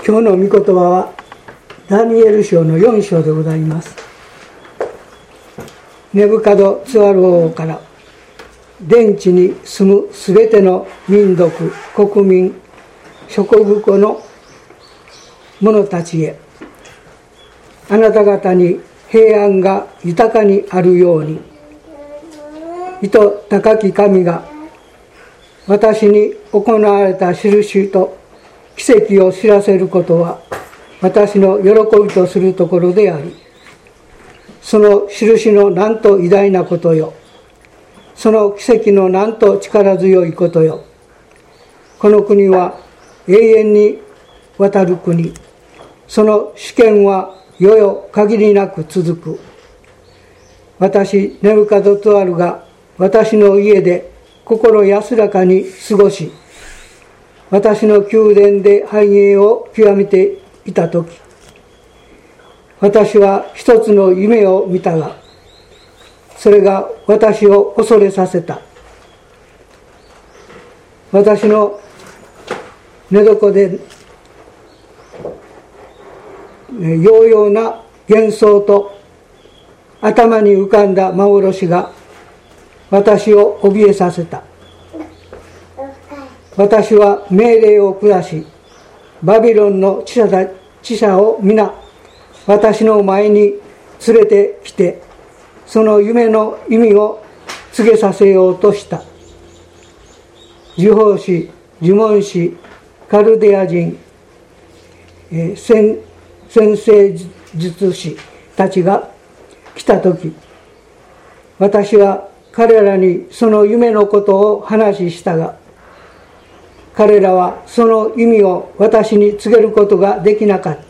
今日の御言葉はダニエル書の4章でございます。ネブカドツアル王から全地に住むすべての民族、国民、諸国語の者たちへ、あなた方に平安が豊かにあるように、意図高き神が私に行われた印と奇跡を知らせることは私の喜びとするところであり、その印のなんと偉大なことよ、その奇跡のなんと力強いことよ。この国は永遠にわたる国、その主権は世々限りなく続く。私ネブカドツアルが私の家で心安らかに過ごし、私の宮殿で繁栄を極めていたとき、私は一つの夢を見たが、それが私を恐れさせた。私の寝床でようような幻想と頭に浮かんだ幻が私を怯えさせた。私は命令を下し、バビロンの知者を皆私の前に連れてきて、その夢の意味を告げさせようとした。呪法師、呪文師、カルデア人、先生術師たちが来たとき、私は彼らにその夢のことを話したが、彼らはその意味を私に告げることができなかった。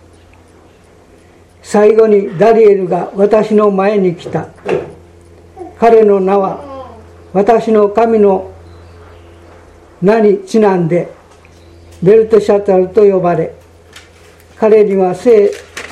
最後にダニエルが私の前に来た。彼の名は私の神の名にちなんでベルテシャタルと呼ばれ、彼には聖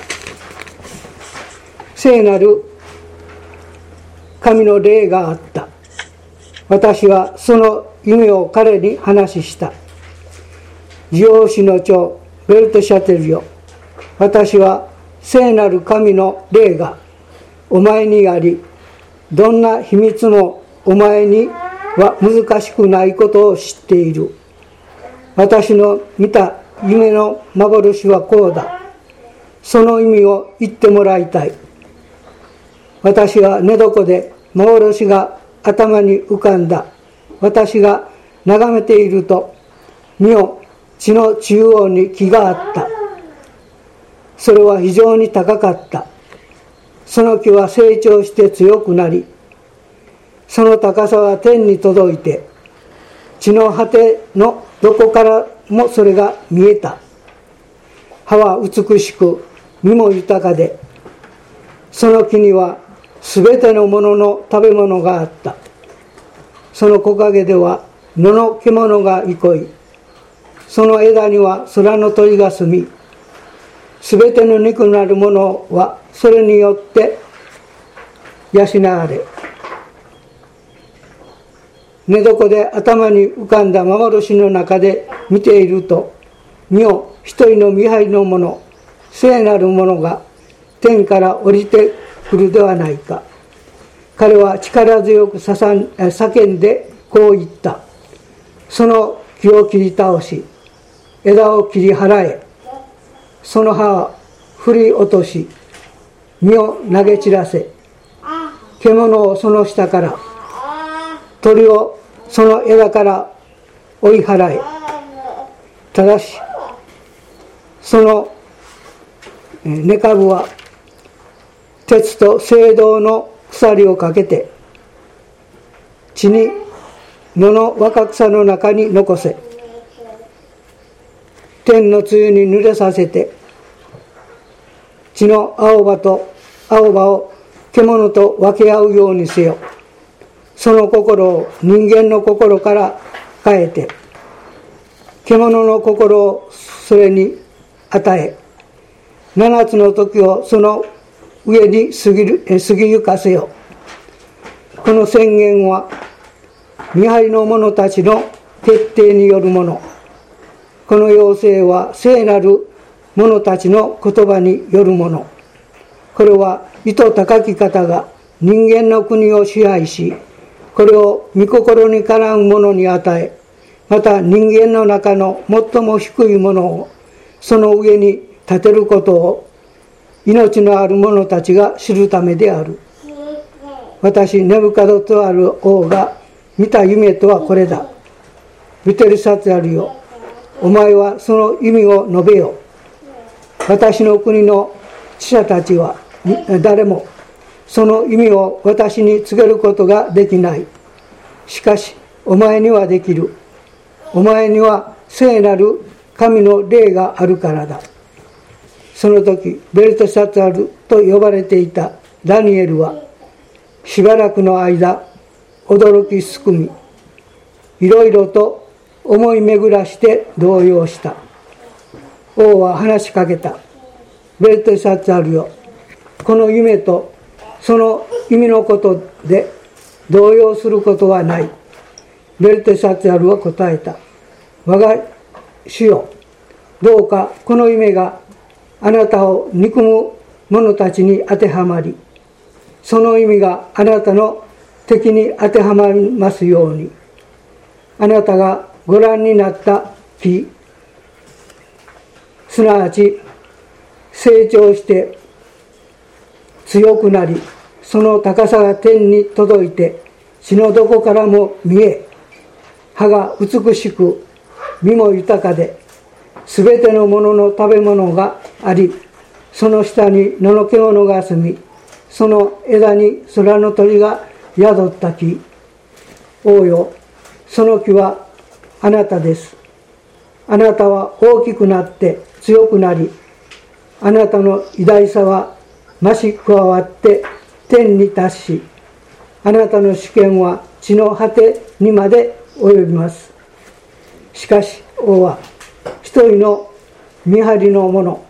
なる神の霊があった。私はその夢を彼に話した。ジオーシの長ベルテシャテルよ、私は聖なる神の霊がお前にあり、どんな秘密もお前には難しくないことを知っている。私の見た夢の幻はこうだ。その意味を言ってもらいたい。私は寝床で幻が頭に浮かんだ。私が眺めていると、見よ、地の中央に木があった。それは非常に高かった。その木は成長して強くなり、その高さは天に届いて、地の果てのどこからもそれが見えた。葉は美しく、実も豊かで、その木にはすべてのものの食べ物があった。その木陰では野の獣が憩い、その枝には空の鳥が住み、すべての肉なるものはそれによって養われ、寝床で頭に浮かんだ幻の中で見ていると、見よ、一人の見張りの者、聖なる者が天から降りてくるではないか。彼は力強く叫んでこう言った。その木を切り倒し、枝を切り払え、その葉を振り落とし、実を投げ散らせ、獣をその下から、鳥をその枝から追い払え。ただしその根株は鉄と青銅の鎖をかけて、地に野の若草の中に残せ。天の露に濡れさせて、地の青葉を獣と分け合うようにせよ。その心を人間の心から変えて、獣の心をそれに与え、7つの時をその上に過ぎゆかせよ。この宣言は見張りの者たちの決定によるもの。 この要請は聖なる者たちの言葉によるもの。これは意図高き方が人間の国を支配し、これを御心にかなう者に与え、また人間の中の最も低いものをその上に立てることを命のある者たちが知るためである。私ネブカドツァル王が見た夢とはこれだ。ベテルサツァルよ、お前はその意味を述べよ。私の国の知者たちは誰もその意味を私に告げることができない。しかしお前にはできる。お前には聖なる神の霊があるからだ。その時ベルトサツァルと呼ばれていたダニエルはしばらくの間驚きすくみ、いろいろと思い巡らして動揺した。王は話しかけた。ベルトサツァルよ、この夢とその意味のことで動揺することはない。ベルトサツァルは答えた。我が主よ、どうかこの夢があなたを憎む者たちに当てはまり、その意味があなたの敵に当てはまりますように。あなたがご覧になった木、すなわち成長して強くなり、その高さが天に届いて地のどこからも見え、葉が美しく実も豊かで、すべてのものの食べ物があり、その下に野の獣が住み、その枝に空の鳥が宿った木。王よ、その木はあなたです。あなたは大きくなって強くなり、あなたの偉大さは増し加わって天に達し、あなたの主権は地の果てにまで及びます。しかし王は一人の見張りの者、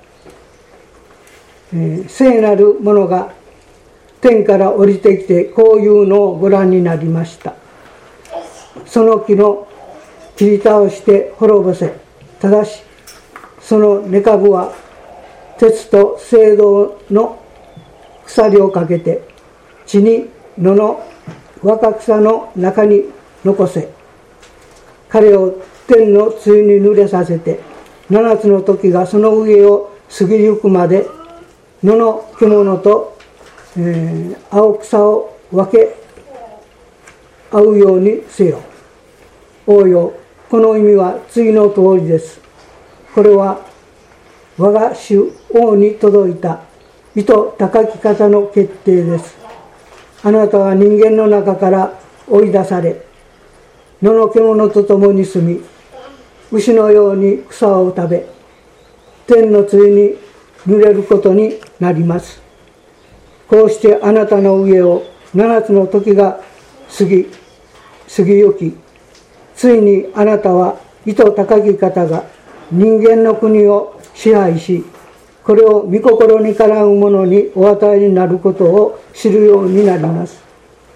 聖なる者が天から降りてきてこういうのをご覧になりました。その木の切り倒して滅ぼせ。ただしその根株は鉄と青銅の鎖をかけて地に野の若草の中に残せ。彼を天の露に濡れさせて、7つの時がその上を過ぎゆくまで野の獣と、青草を分け合うようにせよ。王よ、この意味は次の通りです。これは我が主王に届いた意図高き方の決定です。あなたは人間の中から追い出され、野の獣と共に住み、牛のように草を食べ、天の露に濡れることになります。こうしてあなたの上を7つの時が過ぎゆき、ついにあなたは意図高き方が人間の国を支配し、これを御心にかなう者にお与えになることを知るようになります。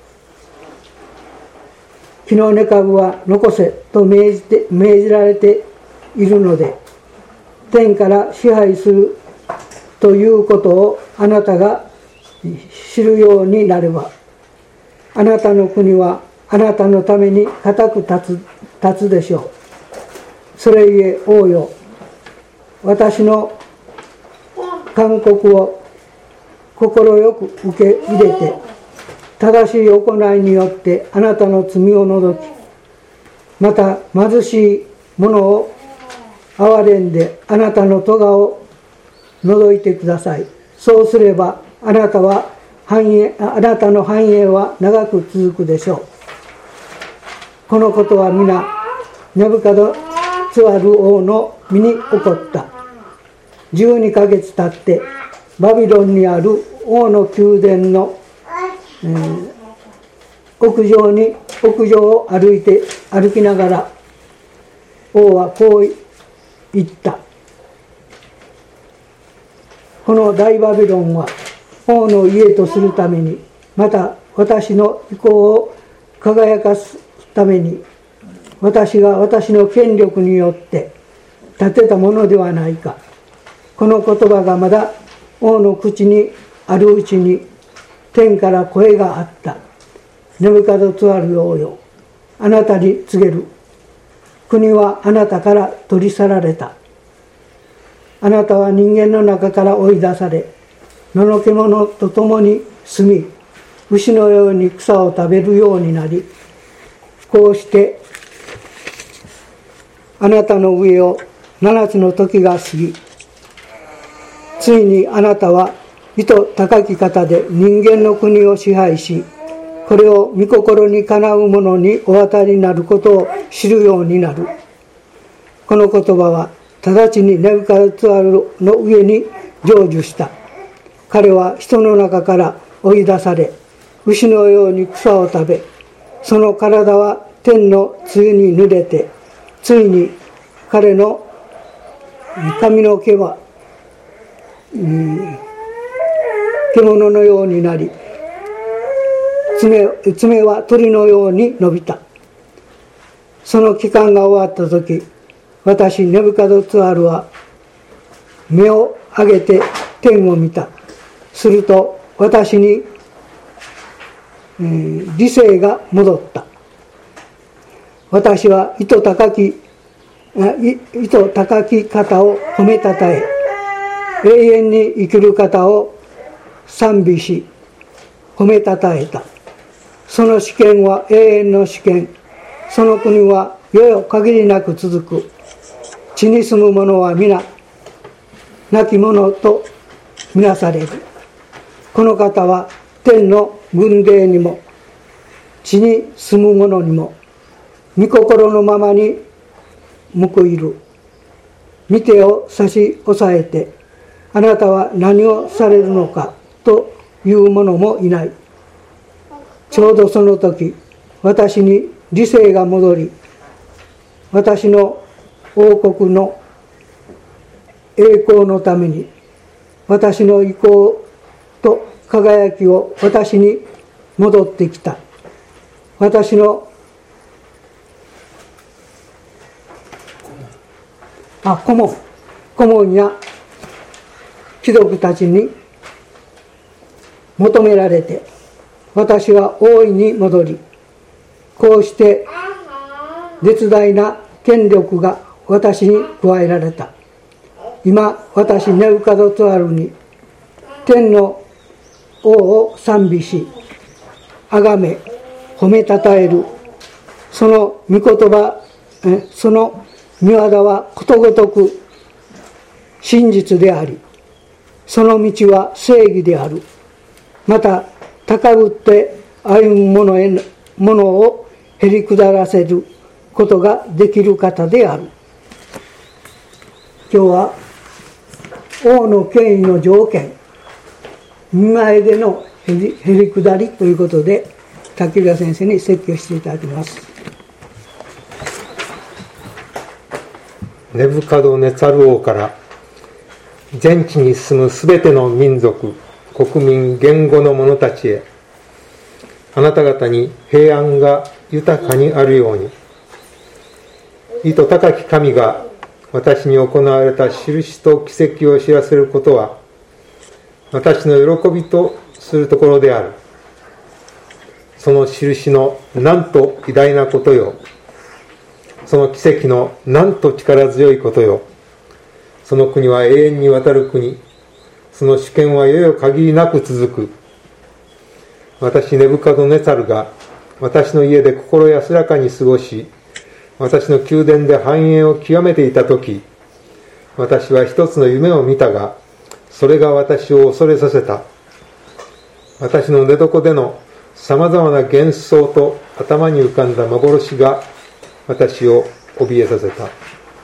木の根株は残せと命じられているので、天から支配するということをあなたが知るようになれば、あなたの国はあなたのために固く立つでしょう。それゆえ王よ、私の勧告を快く受け入れて、正しい行いによってあなたの罪を除き、また貧しい者を憐れんであなたの咎を除いてください。そうすればあなたの繁栄は長く続くでしょう。このことは皆ネブカドツァル王の身に起こった。12ヶ月経ってバビロンにある王の宮殿の、屋上を歩きながら王はこう言った。この大バビロンは王の家とするために、また私の意向を輝かすために、私が私の権力によって立てたものではないか。この言葉がまだ王の口にあるうちに、天から声があった。ネブカドツアル王よ、あなたに告げる。国はあなたから取り去られた。あなたは人間の中から追い出され、野の獣と共に住み、牛のように草を食べるようになり、こうしてあなたの上を7つの時が過ぎ、ついにあなたは意図高き方で人間の国を支配し、これを御心にかなう者にお渡りになることを知るようになる。この言葉は直ちにネブカドツアルの上に成就した。彼は人の中から追い出され、牛のように草を食べ、その体は天の露に濡れて、ついに彼の髪の毛は獣のようになり、爪は鳥のように伸びた。その期間が終わった時、私ネブカドツアルは目を上げて天を見た。すると私に、理性が戻った。私は意図高き方を褒めたたえ、永遠に生きる方を賛美し褒めたたえた。その主権は永遠の主権、その国は世々限りなく続く。地に住む者は皆亡き者とみなされる。この方は天の軍令にも地に住む者にも御心のままに報いる。御手を差し押さえて、あなたは何をされるのかという者もいない。ちょうどその時、私に理性が戻り、私の王国の栄光のために、私の意向と輝きを私に戻ってきた。私の顧問や貴族たちに求められて、私は大いに戻り、こうして絶大な権力が私に加えられた。今私ネブカドツアルに天の王を賛美し、崇め褒めたたえる。その御言葉、その御業はことごとく真実であり、その道は正義である。また高ぶって歩む者をへり下らせることができる方である。今日は王の権威の条件、見前でのへり下りということで、滝浦先生に説教していただきます。 ネブカドネツァル王から全地に住むすべての民族、国民、言語の者たちへ、あなた方に平安が豊かにあるように、意図高き神が私に行われた印と奇跡を知らせることは、私の喜びとするところである。その印のなんと偉大なことよ。その奇跡のなんと力強いことよ。その国は永遠にわたる国。その主権は世々限りなく続く。私ネブカドネツァルが私の家で心安らかに過ごし、私の宮殿で繁栄を極めていたとき、私は一つの夢を見たが、それが私を恐れさせた。私の寝床でのさまざまな幻想と頭に浮かんだ幻が私を怯えさせた。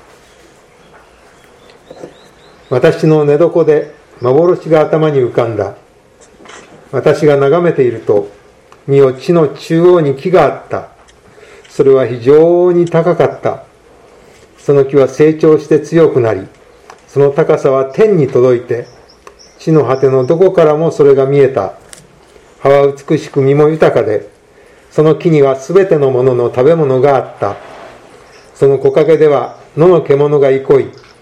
私の寝床で幻が頭に浮かんだ。私が眺めていると、見よ地の中央に木があった。それは非常に高かった。その木は成長して強くなり、その高さは天に届いて、地の果てのどこからもそれが見えた。葉は美しく実も豊かで、その木にはすべてのものの食べ物があった。その木陰では野の獣が憩い、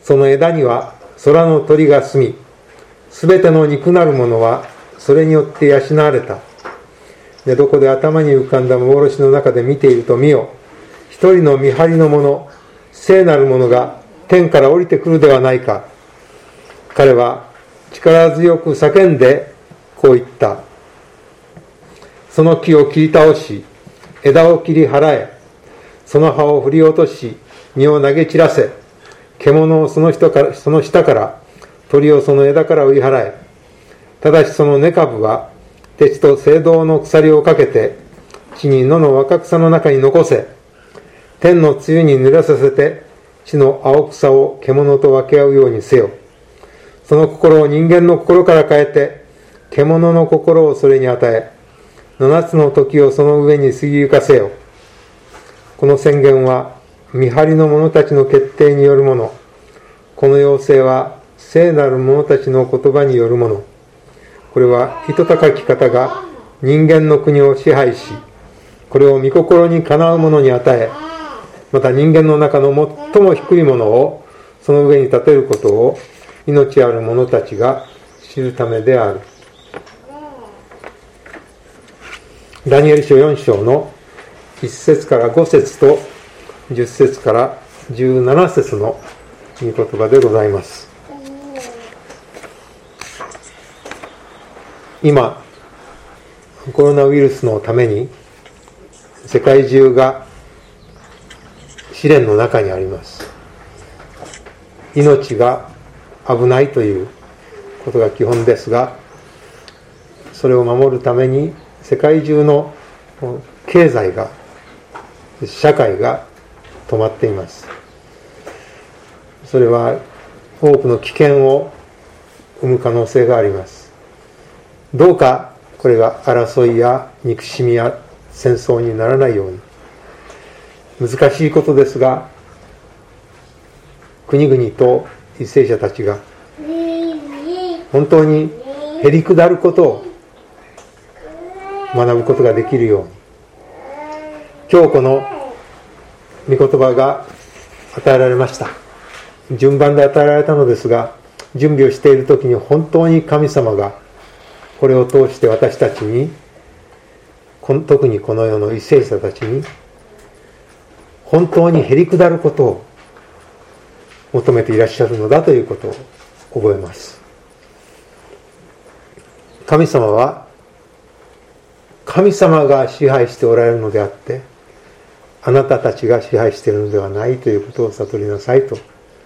その枝には空の鳥が住み、すべての肉なるものはそれによって養われた。で、どこで頭に浮かんだ幻の中で見ていると見よ。一人の見張りの者、聖なる者が天から降りてくるではないか。彼は力強く叫んでこう言った。その木を切り倒し、枝を切り払え、その葉を振り落とし、実を投げ散らせ、獣をその下から、鳥をその枝から追い払え。ただしその根株は、鉄と青銅の鎖をかけて、地に野の若草の中に残せ。天の露に濡らさせて、地の青草を獣と分け合うようにせよ。その心を人間の心から変えて、獣の心をそれに与え、7つの時をその上に過ぎゆかせよ。この宣言は、見張りの者たちの決定によるもの。この要請は、聖なる者たちの言葉によるもの。これは、人高き方が人間の国を支配し、これを御心にかなう者に与え、また人間の中の最も低いものをその上に立てることを命ある者たちが知るためである。ダニエル書4章の1節から5節と10節から17節の御言葉でございます。今、コロナウイルスのために世界中が試練の中にあります。命が危ないということが基本ですが、それを守るために世界中の経済が、社会が止まっています。それは多くの危険を生む可能性があります。どうかこれが争いや憎しみや戦争にならないように。難しいことですが、国々と為政者たちが本当にへりくだることを学ぶことができるように、今日この御言葉が与えられました。順番で与えられたのですが、準備をしている時に本当に神様がこれを通して私たちに、特にこの世の為政者たちに本当にへりくだることを求めていらっしゃるのだということを覚えます。神様は神様が支配しておられるのであって、あなたたちが支配しているのではないということを悟りなさいと、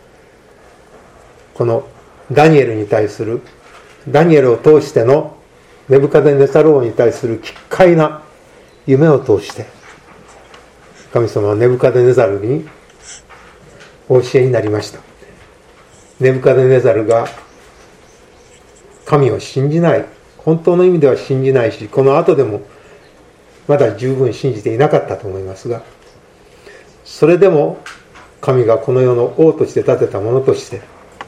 このダニエルに対する、ダニエルを通してのネブカデネザル王に対する奇怪な夢を通して、神様はネブカデネザルにお教えになりました。ネブカデネザルが神を信じない、本当の意味では信じないし、この後でもまだ十分信じていなかったと思いますが、それでも神がこの世の王として立てたものとして、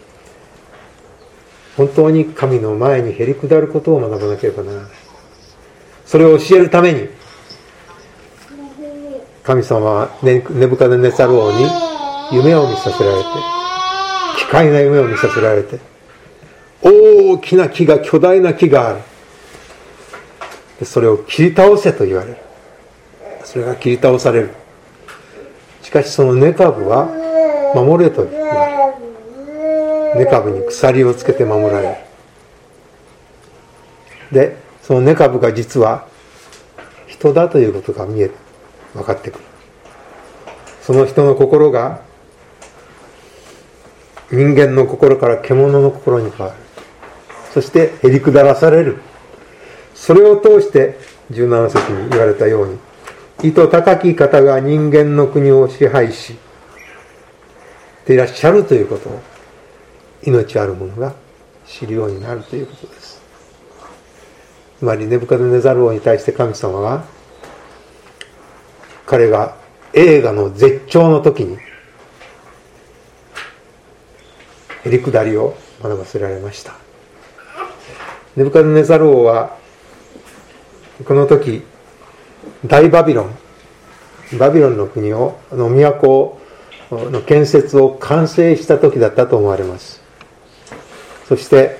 本当に神の前にへりくだることを学ばなければならない。それを教えるために、神様はネブカデネザル王に夢を見させられて、奇怪な夢を見させられて、大きな木が、巨大な木がある。それを切り倒せと言われる。それが切り倒される。しかしその根株は守れと言われる。根株に鎖をつけて守られる。で、その根株が実は人だということが分かってくる。その人の心が人間の心から獣の心に変わる。そしてへりくだらされる。それを通して17節に言われたように、意図高き方が人間の国を支配していらっしゃるということを命ある者が知るようになるということです。つまりネブカデネザル王に対して神様は、彼が栄華の絶頂の時にへりくだりを学ばせられました。ネブカデネザル王はこの時大バビロンの国を、都をの建設を完成した時だったと思われます。そして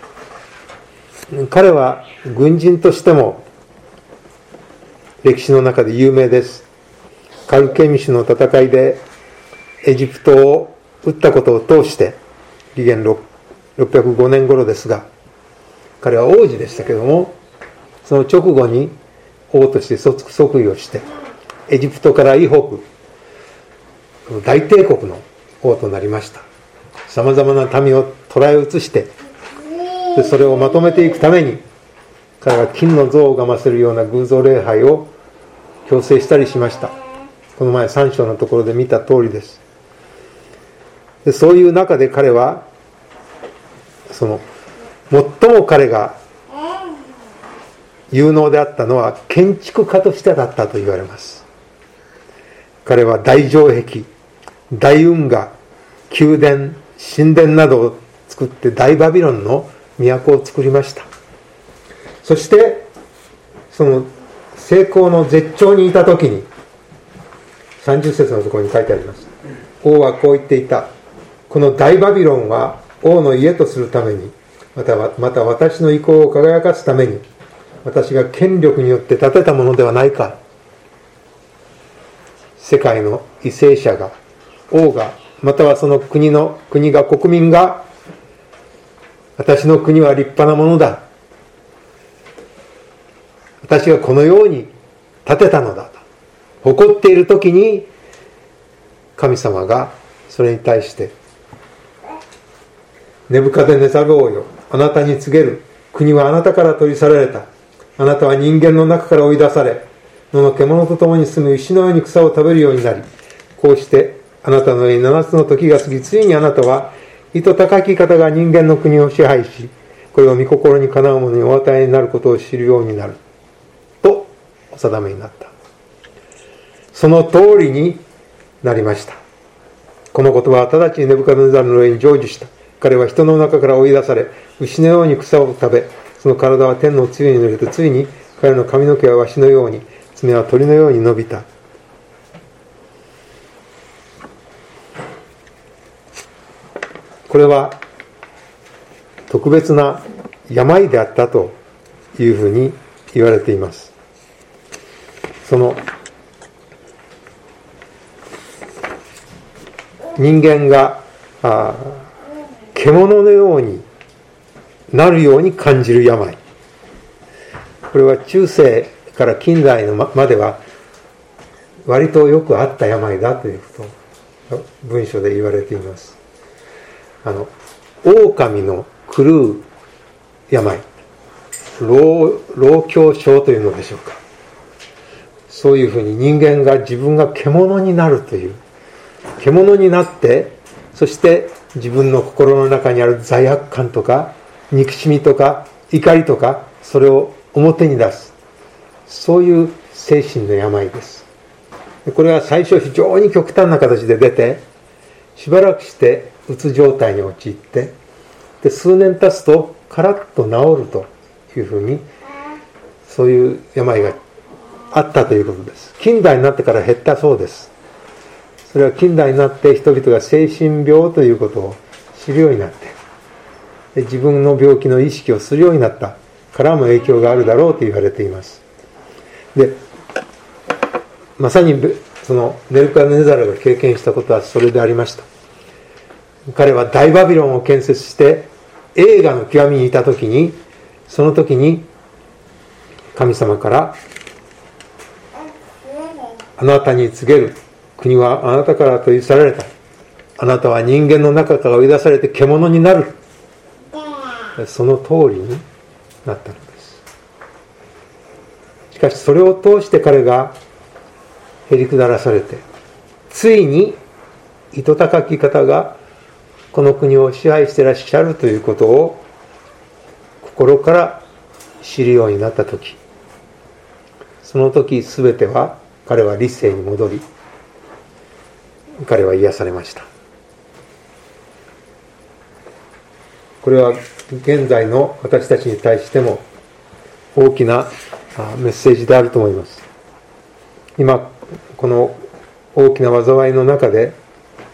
彼は軍人としても歴史の中で有名です。カルケミシュの戦いでエジプトを撃ったことを通して、紀元605年頃ですが、彼は王子でしたけども、その直後に王として即位をして、エジプトから以北大帝国の王となりました。さまざまな民を捕らえ移して、でそれをまとめていくために彼は金の像を拝ませるような偶像礼拝を強制したりしました。この前3章のところで見た通りです。でそういう中で彼は最も彼が有能であったのは建築家としてだったと言われます。彼は大城壁、大運河、宮殿、神殿などを作って大バビロンの都を作りました。そしてその成功の絶頂にいた時に30節のところに書いてあります。王はこう言っていた。この大バビロンは王の家とするために、また私の意向を輝かすために、私が権力によって建てたものではないか。世界の為政者が、王が、またはその国が、国民が、私の国は立派なものだ。私がこのように建てたのだと誇っている時に、神様がそれに対して、ネブカデネザル王よ、あなたに告げる。国はあなたから取り去られた。あなたは人間の中から追い出され、野の獣と共に住む石のように草を食べるようになり、こうしてあなたの上に7つの時が過ぎ、ついにあなたは意図高き方が人間の国を支配し、これを御心にかなう者にお与えになることを知るようになるとお定めになった。その通りになりました。この言葉は直ちにネブカデネザルの上に成就した。彼は人の中から追い出され、牛のように草を食べ、その体は天の露に濡れて、ついに彼の髪の毛はワシのように、爪は鳥のように伸びた。これは特別な病であったというふうに言われています。その人間が獣のようになるように感じる病、これは中世から近代のまでは割とよくあった病だということを文書で言われています。狼の狂う病、老狂症というのでしょうか。そういうふうに人間が自分が獣になるという、獣になって、そして自分の心の中にある罪悪感とか憎しみとか怒りとか、それを表に出す、そういう精神の病です。これは最初非常に極端な形で出て、しばらくしてうつ状態に陥って、で数年経つとカラッと治るというふうに、そういう病があったということです。近代になってから減ったそうです。それは近代になって人々が精神病ということを知るようになって、で自分の病気の意識をするようになったからも影響があるだろうと言われています。でまさにそのネブカデネザルが経験したことはそれでありました。彼は大バビロンを建設して栄華の極みにいた時に、その時に神様から、あなたに告げる。国はあなたから取り去られた。あなたは人間の中から追い出されて獣になる。その通りになったのです。しかしそれを通して彼がへりくだらされて、ついに意図高き方がこの国を支配していらっしゃるということを心から知るようになったとき、その時すべては、彼は理性に戻り、彼は癒されました。これは現在の私たちに対しても大きなメッセージであると思います。今この大きな災いの中で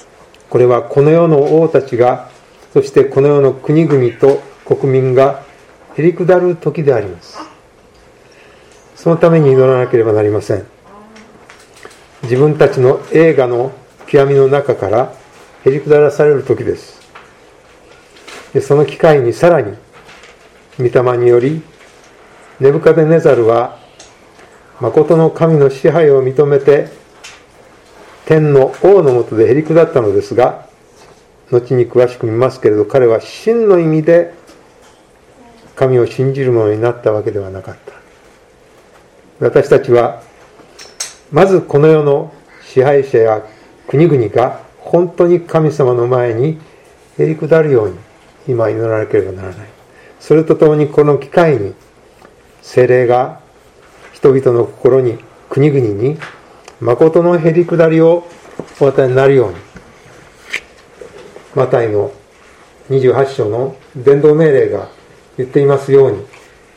これはこの世の王たちが、そしてこの世の国々と国民がへりくだる時であります。そのために祈らなければなりません。自分たちの栄華の極みの中からへりくだらされる時です。でその機会にさらに御霊によりネブカデネザルは誠の神の支配を認めて天の王の下でへりくだったのですが、後に詳しく見ますけれど、彼は真の意味で神を信じる者になったわけではなかった。私たちはまずこの世の支配者や国々が本当に神様の前にへりくだるように今祈らなければならない。それとともにこの機会に聖霊が人々の心に、国々に誠のへりくだりをお与えになるように、マタイの28章の伝道命令が言っていますように、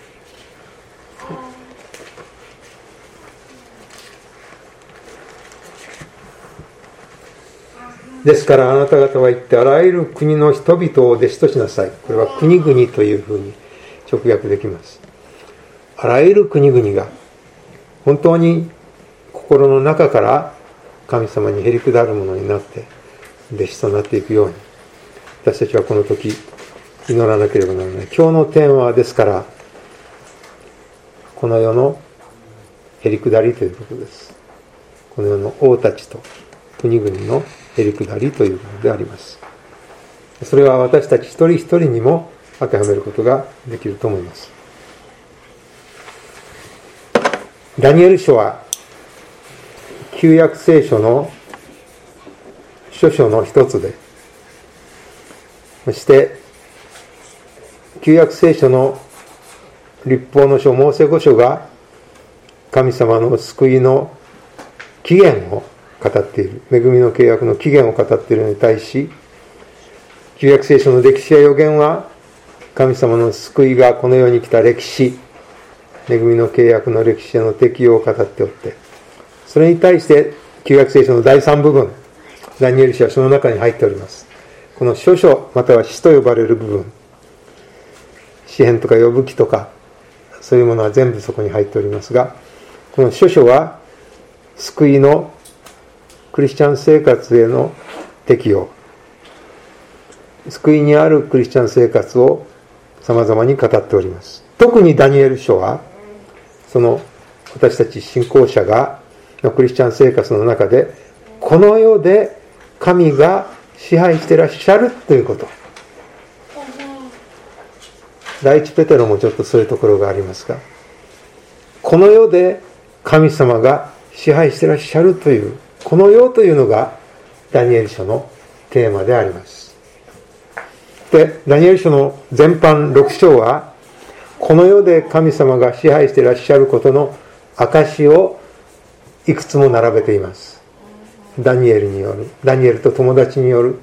ですからあなた方は言ってあらゆる国の人々を弟子としなさい。これは国々というふうに直訳できます。あらゆる国々が本当に心の中から神様にへりくだるものになって弟子となっていくように、私たちはこの時祈らなければならない。今日のテーマはですからこの世のへりくだりということです。この世の王たちと国々のへりくだりというものであります。それは私たち一人一人にも当てはめることができると思います。ダニエル書は旧約聖書の書書の一つで、そして旧約聖書の律法の書、モーセ五書が神様の救いの起源を語っている、恵みの契約の起源を語っているのに対し、旧約聖書の歴史や予言は神様の救いがこの世に来た歴史、恵みの契約の歴史への適用を語っておって、それに対して旧約聖書の第3部分、ダニエル書はその中に入っております。この書書または詩と呼ばれる部分、詩編とか呼ぶ記とかそういうものは全部そこに入っておりますが、この書書は救いのクリスチャン生活への適用、救いにあるクリスチャン生活を様々に語っております。特にダニエル書はその私たち信仰者がのクリスチャン生活の中でこの世で神が支配していらっしゃるということ、第一ペテロもちょっとそういうところがありますが、この世で神様が支配していらっしゃるという、この世というのがダニエル書のテーマであります。で、ダニエル書の全般6章はこの世で神様が支配していらっしゃることの証をいくつも並べています。ダニエルによる、ダニエルと友達による、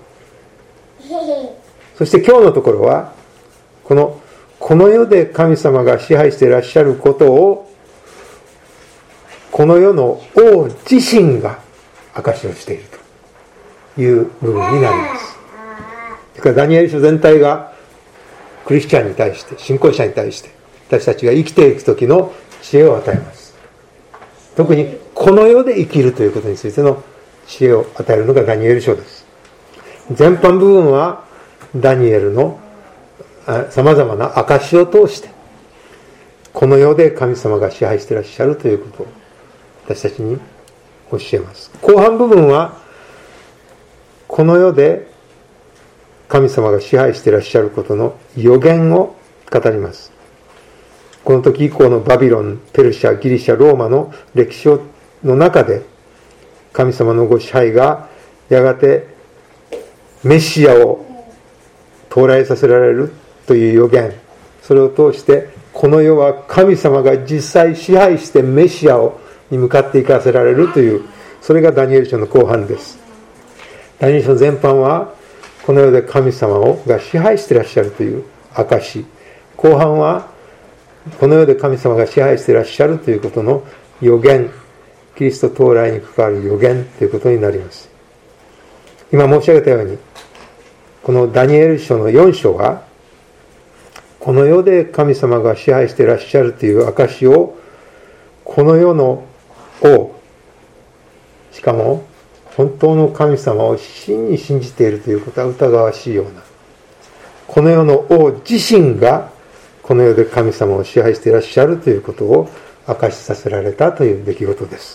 そして今日のところはこの世で神様が支配していらっしゃることをこの世の王自身が証しをしているという部分になります。だからダニエル書全体がクリスチャンに対して、信仰者に対して私たちが生きていく時の知恵を与えます。特にこの世で生きるということについての知恵を与えるのがダニエル書です。全般部分はダニエルの様々な証しを通してこの世で神様が支配していらっしゃるということを私たちに教えます。後半部分はこの世で神様が支配していらっしゃることの予言を語ります。この時以降のバビロン、ペルシャ、ギリシャ、ローマの歴史の中で神様のご支配がやがてメシアを到来させられるという予言、それを通してこの世は神様が実際支配してメシアに向かっていかせられるという、それがダニエル書の後半です。ダニエル書全般はこの世で神様が支配していらっしゃるという証、後半はこの世で神様が支配していらっしゃるということの予言、キリスト到来に関わる予言ということになります。 今申し上げたように、このダニエル書の4章は、この世で神様が支配していらっしゃるという証を、この世の王、しかも本当の神様を真に信じているということは疑わしいような、この世の王自身がこの世で神様を支配していらっしゃるということを証しさせられたという出来事です。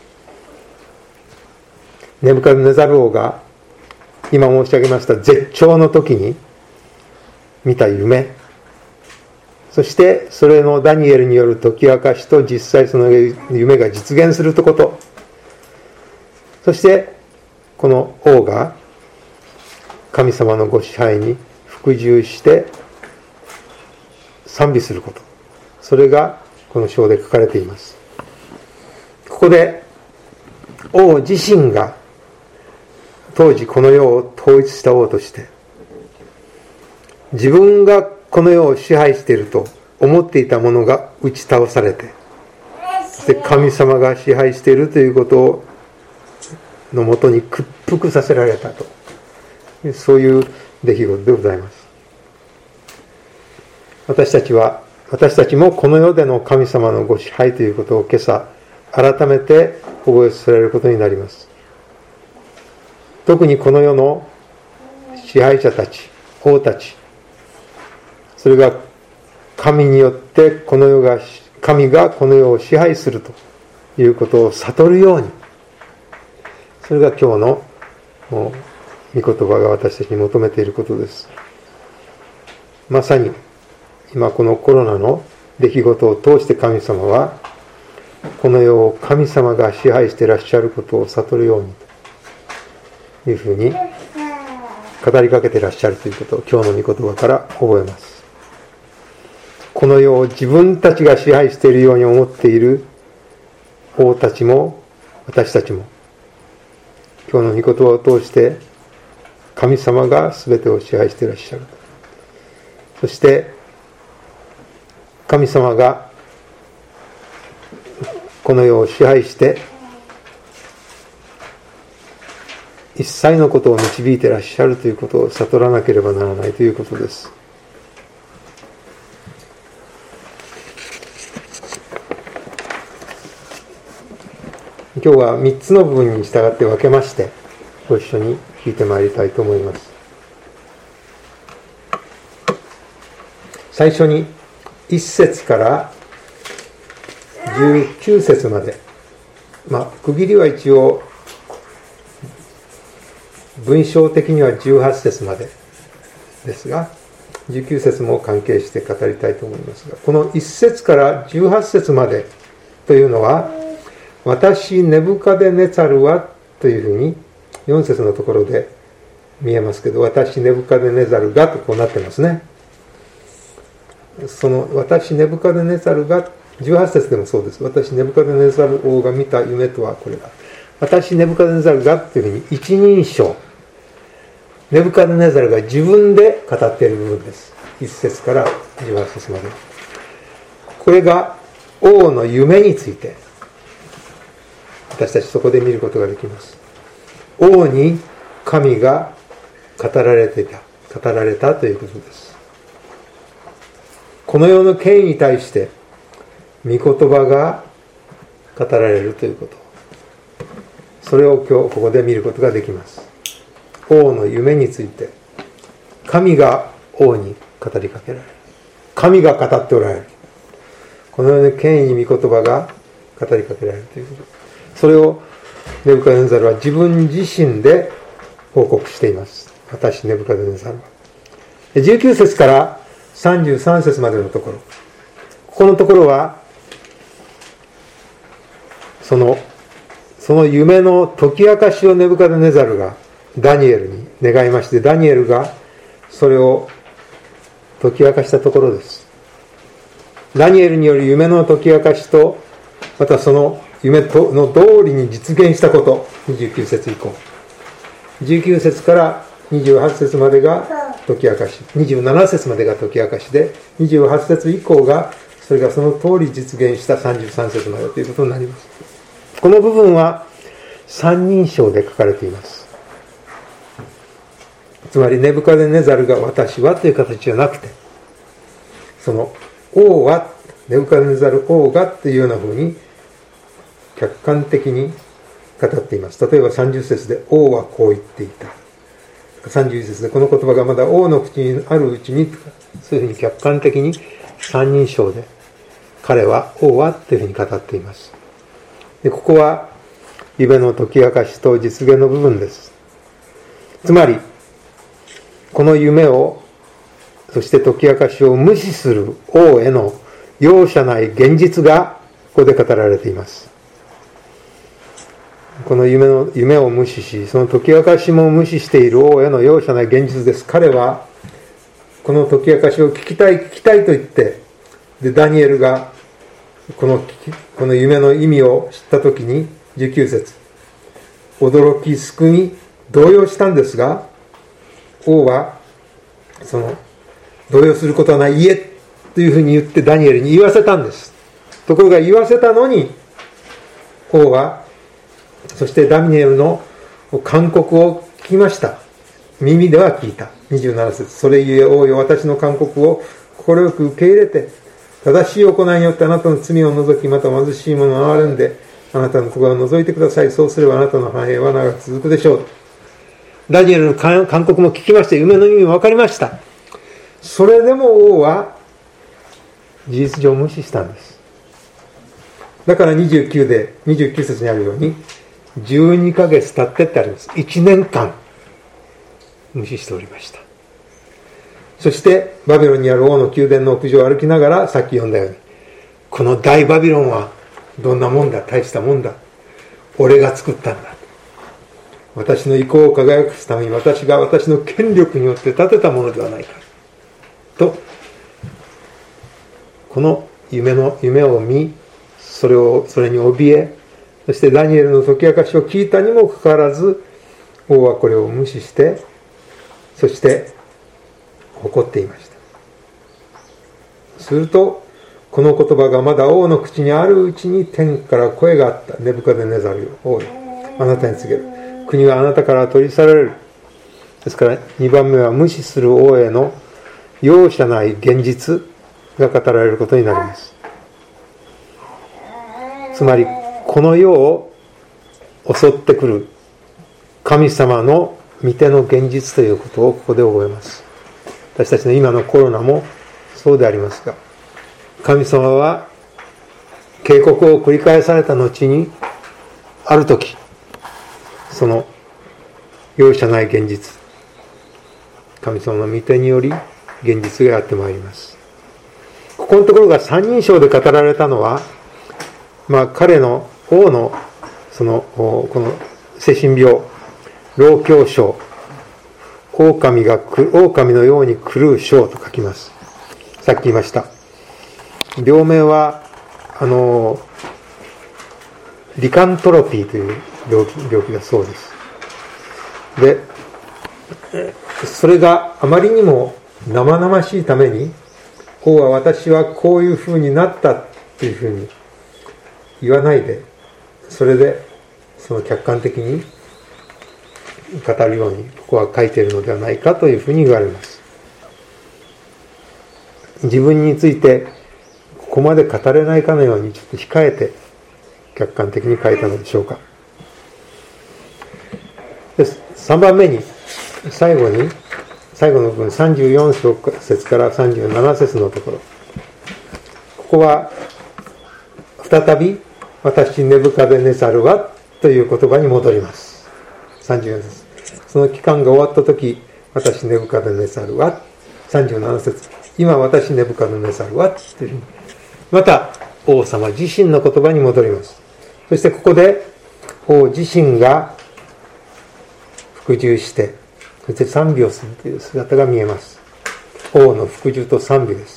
ネブカドネザル王が今申し上げました絶頂の時に見た夢、そしてそれのダニエルによる解き明かしと実際その夢が実現するとこと、そしてこの王が神様のご支配に服従して賛美すること、それがこの章で書かれています。ここで王自身が当時この世を統一した王として、自分がこの世を支配していると思っていたものが打ち倒されて、そして神様が支配しているということのもとに屈服させられたと、そういう出来事でございます。私たちもこの世での神様のご支配ということを今朝改めて覚えさせられることになります。特にこの世の支配者たち、王たち、それが神によって神がこの世を支配するということを悟るように、それが今日の御言葉が私たちに求めていることです。まさに今このコロナの出来事を通して神様はこの世を神様が支配していらっしゃることを悟るようにというふうに語りかけていらっしゃるということを今日の御言葉から覚えます。この世を自分たちが支配しているように思っている王たちも私たちも、今日の御言葉を通して神様が全てを支配していらっしゃる。そして神様がこの世を支配して一切のことを導いていらっしゃるということを悟らなければならないということです。今日は3つの部分に従って分けましてご一緒に聞いてまいりたいと思います。最初に1節から19節まで、区切りは一応文章的には18節までですが、19節も関係して語りたいと思いますが、この1節から18節までというのは、私ネブカデネツァルはというふうに4節のところで見えますけど、私ネブカデネザルがとこうなってますね。その私ネブカデネザルが18節でもそうです。私ネブカデネザル王が見た夢とはこれだ。私ネブカデネザルがというふうに一人称、ネブカデネザルが自分で語っている部分です。1節から18節まで。これが王の夢について私たちそこで見ることができます。王に神が語られたということです。この世の権威に対して御言葉が語られるということ、それを今日ここで見ることができます。王の夢について神が王に語りかけられる、神が語っておられる、この世の権威に御言葉が語りかけられるということ、それをネブカデネザルは自分自身で報告しています。私ネブカデネザルは19節から33節までのところ、ここのところはその夢の解き明かしをネブカデネザルがダニエルに願いまして、ダニエルがそれを解き明かしたところです。ダニエルによる夢の解き明かしと、またその夢の通りに実現したこと、29節以降、19節から28節までが解き明かし、27節までが解き明かしで、28節以降がそれがその通り実現した33節までということになります。この部分は三人称で書かれています。 つまりネブカデネザルが私はという形じゃなくて、その王は、ネブカデネザル王がというようなふうに客観的に語っています。例えば30節で王はこう言っていた。31節でこの言葉がまだ王の口にあるうちに、そういうふうに客観的に三人称で彼は王はというふうに語っています。で、ここは夢の解き明かしと実現の部分です。つまりこの夢を、そして解き明かしを無視する王への容赦ない現実がここで語られています。この夢を無視し、その解き明かしも無視している王への容赦ない現実です。彼はこの解き明かしを聞きたいと言って、でダニエルがこの夢の意味を知ったときに19節、驚き救み動揺したんですが、王はその動揺することはない、言えというふうに言ってダニエルに言わせたんです。ところが言わせたのに王は、そしてダニエルの勧告を聞きました。耳では聞いた。27節、それゆえ王よ、私の勧告を快く受け入れて、正しい行いによってあなたの罪を除き、また貧しい者を憐れんであなたの咎を除いてください。そうすればあなたの繁栄は長く続くでしょう。ダニエルの勧告も聞きまして、夢の意味も分かりました。それでも王は事実上無視したんです。だから29節にあるように12ヶ月経ってってあります。1年間無視しておりました。そしてバビロンにある王の宮殿の屋上を歩きながら、さっき読んだように、この大バビロンはどんなもんだ、大したもんだ、俺が作ったんだ、私の意向を輝かすために私が私の権力によって建てたものではないかと、この夢を見、それに怯え、そしてダニエルの解き明かしを聞いたにもかかわらず、王はこれを無視して、そして怒っていました。するとこの言葉がまだ王の口にあるうちに天から声があった。ネブカデネザルよ、王よ、あなたに告げる。国はあなたから取り去られる。ですから2番目は無視する王への容赦ない現実が語られることになります。つまりこの世を襲ってくる神様の御手の現実ということをここで覚えます。私たちの今のコロナもそうでありますが、神様は警告を繰り返された後に、ある時その容赦ない現実、神様の御手により現実がやってまいります。ここのところが三人称で語られたのは、彼の王のこの精神病、老狂症、狼のように狂う症と書きます。さっき言いました。病名はリカントロピーという病気だそうです。で、それがあまりにも生々しいために、王は私はこういう風になったっていう風に言わないで、それでその客観的に語るようにここは書いているのではないかというふうに言われます。自分についてここまで語れないかのようにちょっと控えて客観的に書いたのでしょうか。3番目に最後の部分34節から37節のところ、ここは再び私ネブカデネザルはという言葉に戻ります。34節、その期間が終わった時、私ネブカデネザルは、37節、今私ネブカデネザルはというふうに、また王様自身の言葉に戻ります。そしてここで王自身が服従して、そして賛美をするという姿が見えます。王の服従と賛美です。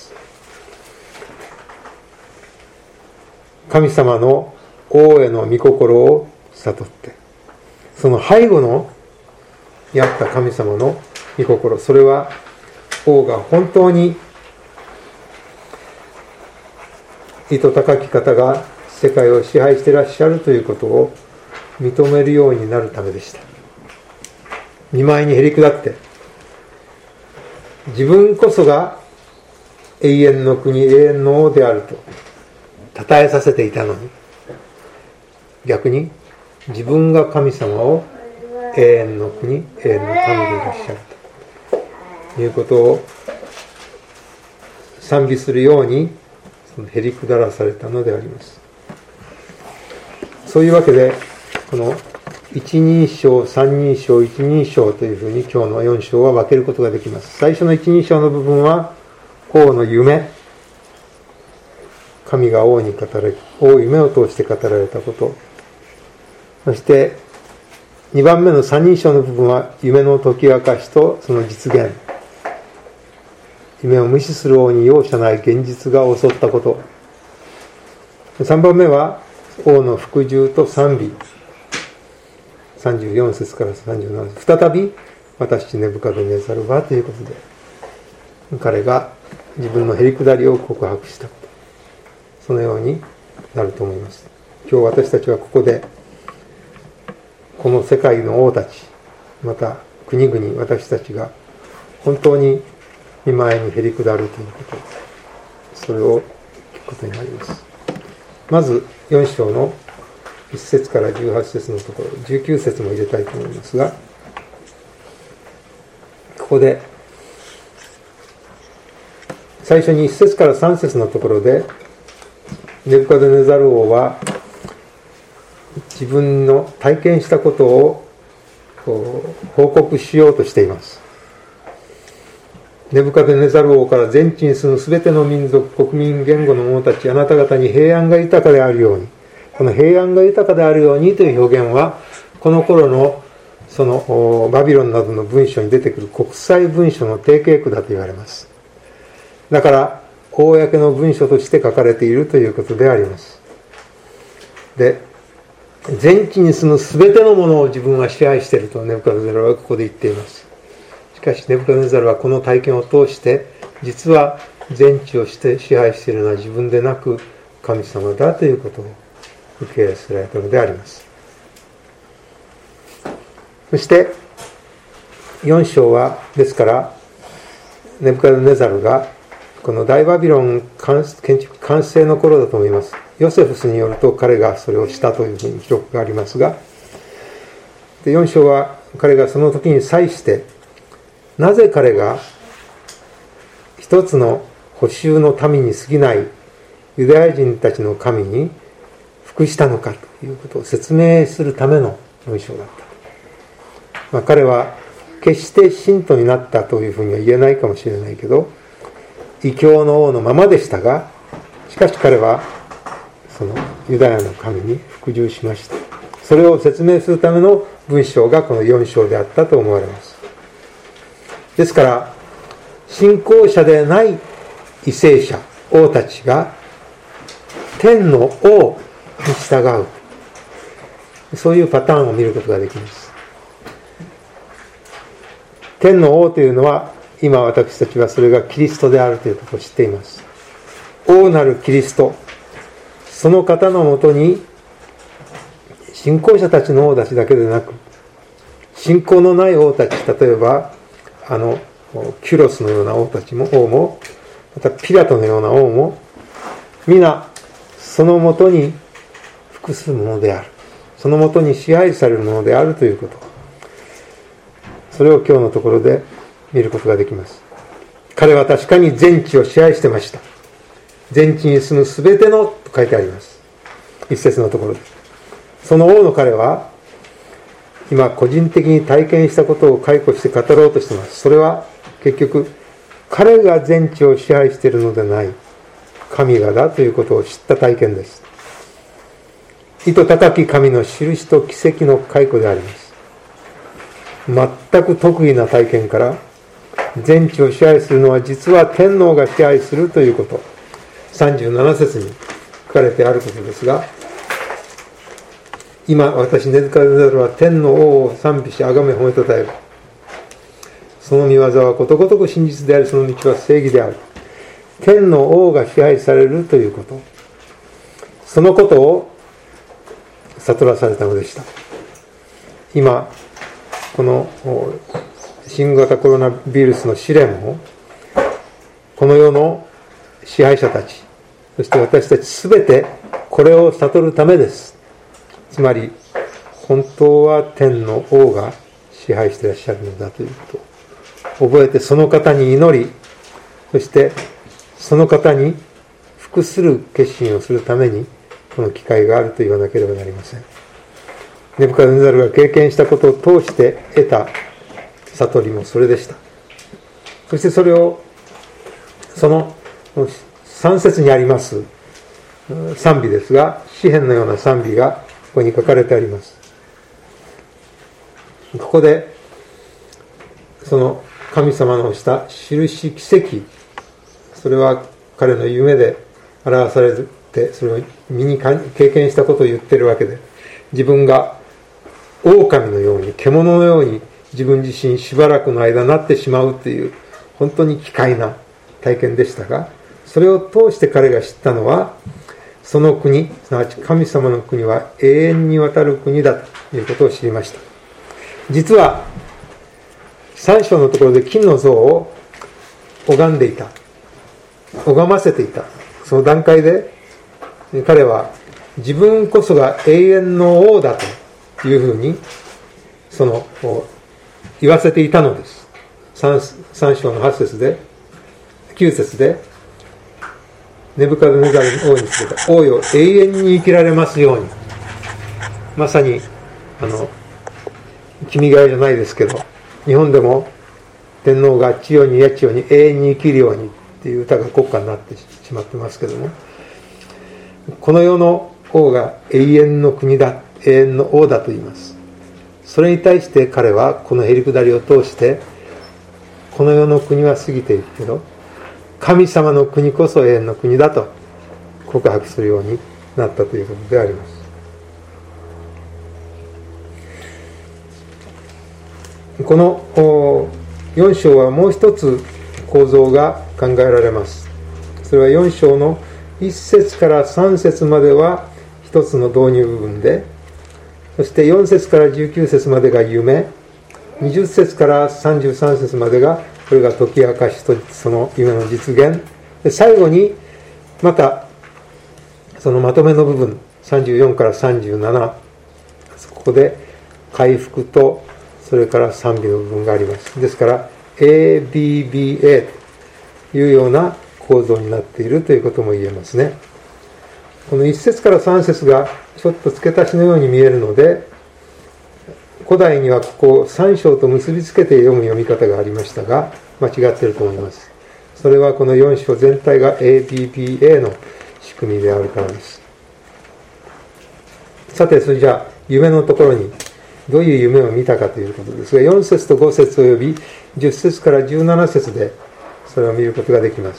神様の王への御心を悟って、その背後のやった神様の御心、それは王が本当に意図高き方が世界を支配していらっしゃるということを認めるようになるためでした。見舞いにへり下って自分こそが永遠の国、永遠の王であると称えさせていたのに、逆に自分が神様を永遠の国、永遠の神でいらっしゃるということを賛美するようにへりくだらされたのであります。そういうわけで、この一人称、三人称、一人称というふうに今日の4章は分けることができます。最初の一人称の部分は王の夢、神が王に語られ、王夢を通して語られたこと。そして2番目の三人称の部分は夢の解き明かしとその実現。夢を無視する王に容赦ない現実が襲ったこと。3番目は王の服従と賛美。34節から37節。再び私ネブカドネザルはということで、彼が自分のへりくだりを告白したこと。そのようになると思います。今日私たちはここでこの世界の王たち、また国々、私たちが本当に御前にへりくだるということ、それを聞くことになります。まず4章の1節から18節のところ、19節も入れたいと思いますが、ここで最初に1節から3節のところで、ネブカドネザル王は自分の体験したことを報告しようとしています。ネブカドネザル王から全地に住むすべての民族、国民、言語の者たち、あなた方に平安が豊かであるように。この平安が豊かであるようにという表現は、この頃のそのバビロンなどの文書に出てくる国際文書の定型句だと言われます。だから公の文書として書かれているということであります。で、全地に住むすべてのものを自分は支配しているとネブカドネザルはここで言っています。しかしネブカドネザルはこの体験を通して、実は全地をして支配しているのは自分でなく神様だということを受け入れされたのであります。そして4章はですからネブカドネザルがこの大バビロン建築完成の頃だと思います。ヨセフスによると彼がそれをしたというふうに記録がありますが、で4章は彼がその時に際して、なぜ彼が一つの補修の民に過ぎないユダヤ人たちの神に服したのかということを説明するための文章だった。彼は決して信徒になったというふうには言えないかもしれないけど、異教の王のままでしたが、しかし彼はそのユダヤの神に服従しました。それを説明するための文章がこの4章であったと思われます。ですから信仰者でない為政者、王たちが天の王に従う、そういうパターンを見ることができます。天の王というのは、今私たちはそれがキリストであるということを知っています。王なるキリスト、その方のもとに信仰者たちの王たちだけでなく、信仰のない王たち、例えばキュロスのような王も、またピラトのような王も、皆そのもとに服するものである、そのもとに支配されるものであるということ、それを今日のところで見ることができます。彼は確かに全地を支配してました。全地に住むすべてのと書いてあります。一節のところで、その王の彼は今個人的に体験したことを解雇して語ろうとしています。それは結局彼が全地を支配しているのでない神がだということを知った体験です。意図高き神の印と奇跡の解雇であります。全く特異な体験から全地を支配するのは実は天皇が支配するということ、37節に書かれてあることですが、今私ネブカドネザルは天の王を賛美し崇め褒めたたえる。その御業はことごとく真実であり、その道は正義である。天の王が支配されるということ、そのことを悟らされたのでした。今この新型コロナウイルスの試練もの世の支配者たち、そして私たちすべてこれを悟るためです。つまり本当は天の王が支配していらっしゃるのだということを覚えて、その方に祈り、そしてその方に服する決心をするためにこの機会があると言わなければなりません。ネブカドネザルが経験したことを通して得た悟りもそれでした。そしてそれをその3節にあります賛美ですが、詩篇のような賛美がここに書かれてあります。ここでその神様のした印奇跡、それは彼の夢で表されて、それを身に経験したことを言っているわけで、自分が狼のように、獣のように自分自身しばらくの間なってしまうという本当に奇怪な体験でしたが、それを通して彼が知ったのは、その国、すなわち神様の国は永遠にわたる国だということを知りました。実は3章のところで金の像を拝んでいた、拝ませていた、その段階で彼は自分こそが永遠の王だというふうに言わせていたのです。 3章の8節で9節で、ネブカドネザルの王につけた、王よ永遠に生きられますように。まさに君が代じゃないですけど、日本でも天皇が千代に八千代に永遠に生きるようにっていう歌が国歌になってしまってますけども、この世の王が永遠の国だ、永遠の王だと言います。それに対して彼はこのへりくだりを通して、この世の国は過ぎていくけど神様の国こそ永遠の国だと告白するようになったということであります。この4章はもう一つ構造が考えられます。それは4章の1節から3節までは一つの導入部分で、そして4節から19節までが夢、20節から33節までがこれが解き明かしとその夢の実現で、最後にまたそのまとめの部分34から37、ここで回復とそれから賛美の部分があります。ですから ABBA というような構造になっているということも言えますね。この1節から3節がちょっと付け足しのように見えるので、古代にはここを3章と結びつけて読む読み方がありましたが、間違っていると思います。それはこの4章全体が ABBA の仕組みであるからです。さて、それじゃあ夢のところにどういう夢を見たかということですが、4節と5節および10節から17節でそれを見ることができます。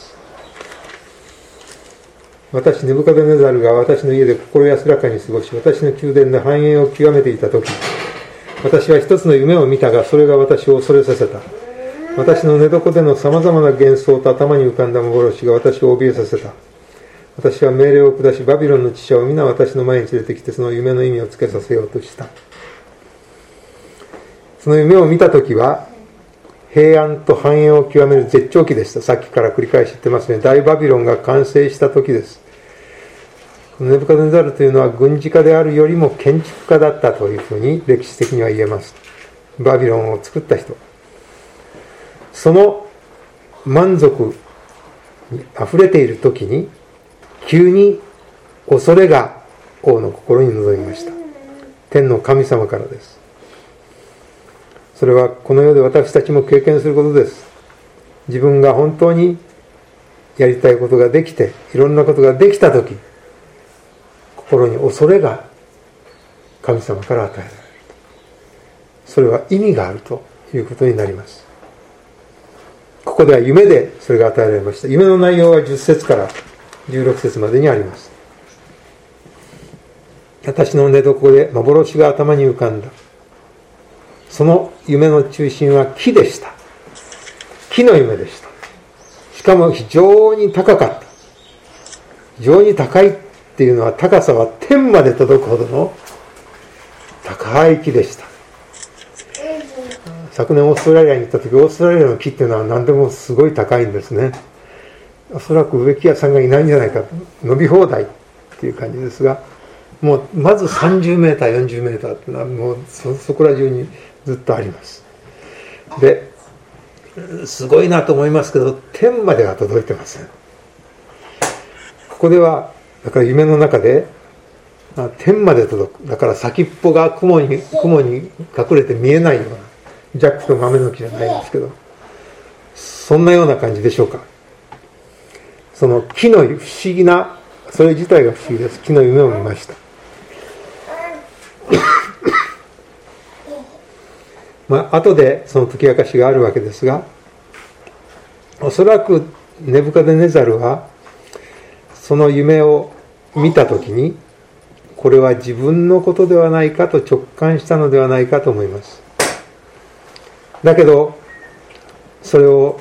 私ネブカドネザルが私の家で心安らかに過ごし、私の宮殿で繁栄を極めていたとき、私は一つの夢を見たが、それが私を恐れさせた。私の寝床でのさまざまな幻想と頭に浮かんだ幻が私を怯えさせた。私は命令を下し、バビロンの知者を皆私の前に連れてきて、その夢の意味をつけさせようとした。その夢を見たときは、平安と繁栄を極める絶頂期でした。さっきから繰り返し言ってますね。大バビロンが完成したときです。ネブカドネザルというのは軍事家であるよりも建築家だったというふうに歴史的には言えます。バビロンを作った人。その満足に溢れているときに、急に恐れが王の心に臨みました。天の神様からです。それはこの世で私たちも経験することです。自分が本当にやりたいことができて、いろんなことができたとき、心に恐れが神様から与えられる。それは意味があるということになります。ここでは夢でそれが与えられました。夢の内容は10節から16節までにあります。私の寝床で幻が頭に浮かんだ。その夢の中心は木でした。木の夢でした。しかも非常に高かった。非常に高いっていうのは、高さは天まで届くほどの高い木でした。昨年オーストラリアに行った時、オーストラリアの木っていうのは何でもすごい高いんですね。 おそらく植木屋さんがいないんじゃないか、伸び放題っていう感じですが、もうまず30メーター40メーターっていうのはもう そこら中にずっとあります。ですごいなと思いますけど、天までは届いてません。ここではだから夢の中で天まで届く。だから先っぽが雲に隠れて見えないような、ジャックと豆の木じゃないんですけど、そんなような感じでしょうか。その木の不思議な、それ自体が不思議です。木の夢を見ました。後でその解き明かしがあるわけですが、おそらくネブカデネザルはその夢を見たときに、これは自分のことではないかと直感したのではないかと思います。だけどそれを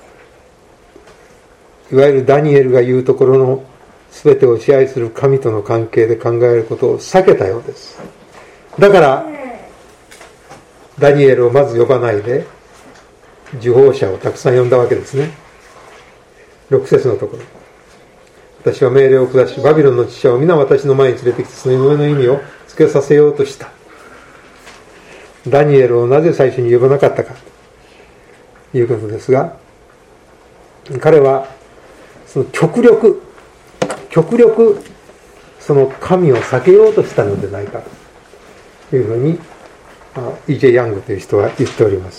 いわゆるダニエルが言うところの全てを支配する神との関係で考えることを避けたようです。だからダニエルをまず呼ばないで受報者をたくさん呼んだわけですね。6節のところ、私は命令を下しバビロンの知者を皆私の前に連れてきてその夢の意味をつけさせようとした。ダニエルをなぜ最初に呼ばなかったかということですが、彼はその極力その神を避けようとしたのではないかというふうにE.J. ヤングという人は言っております。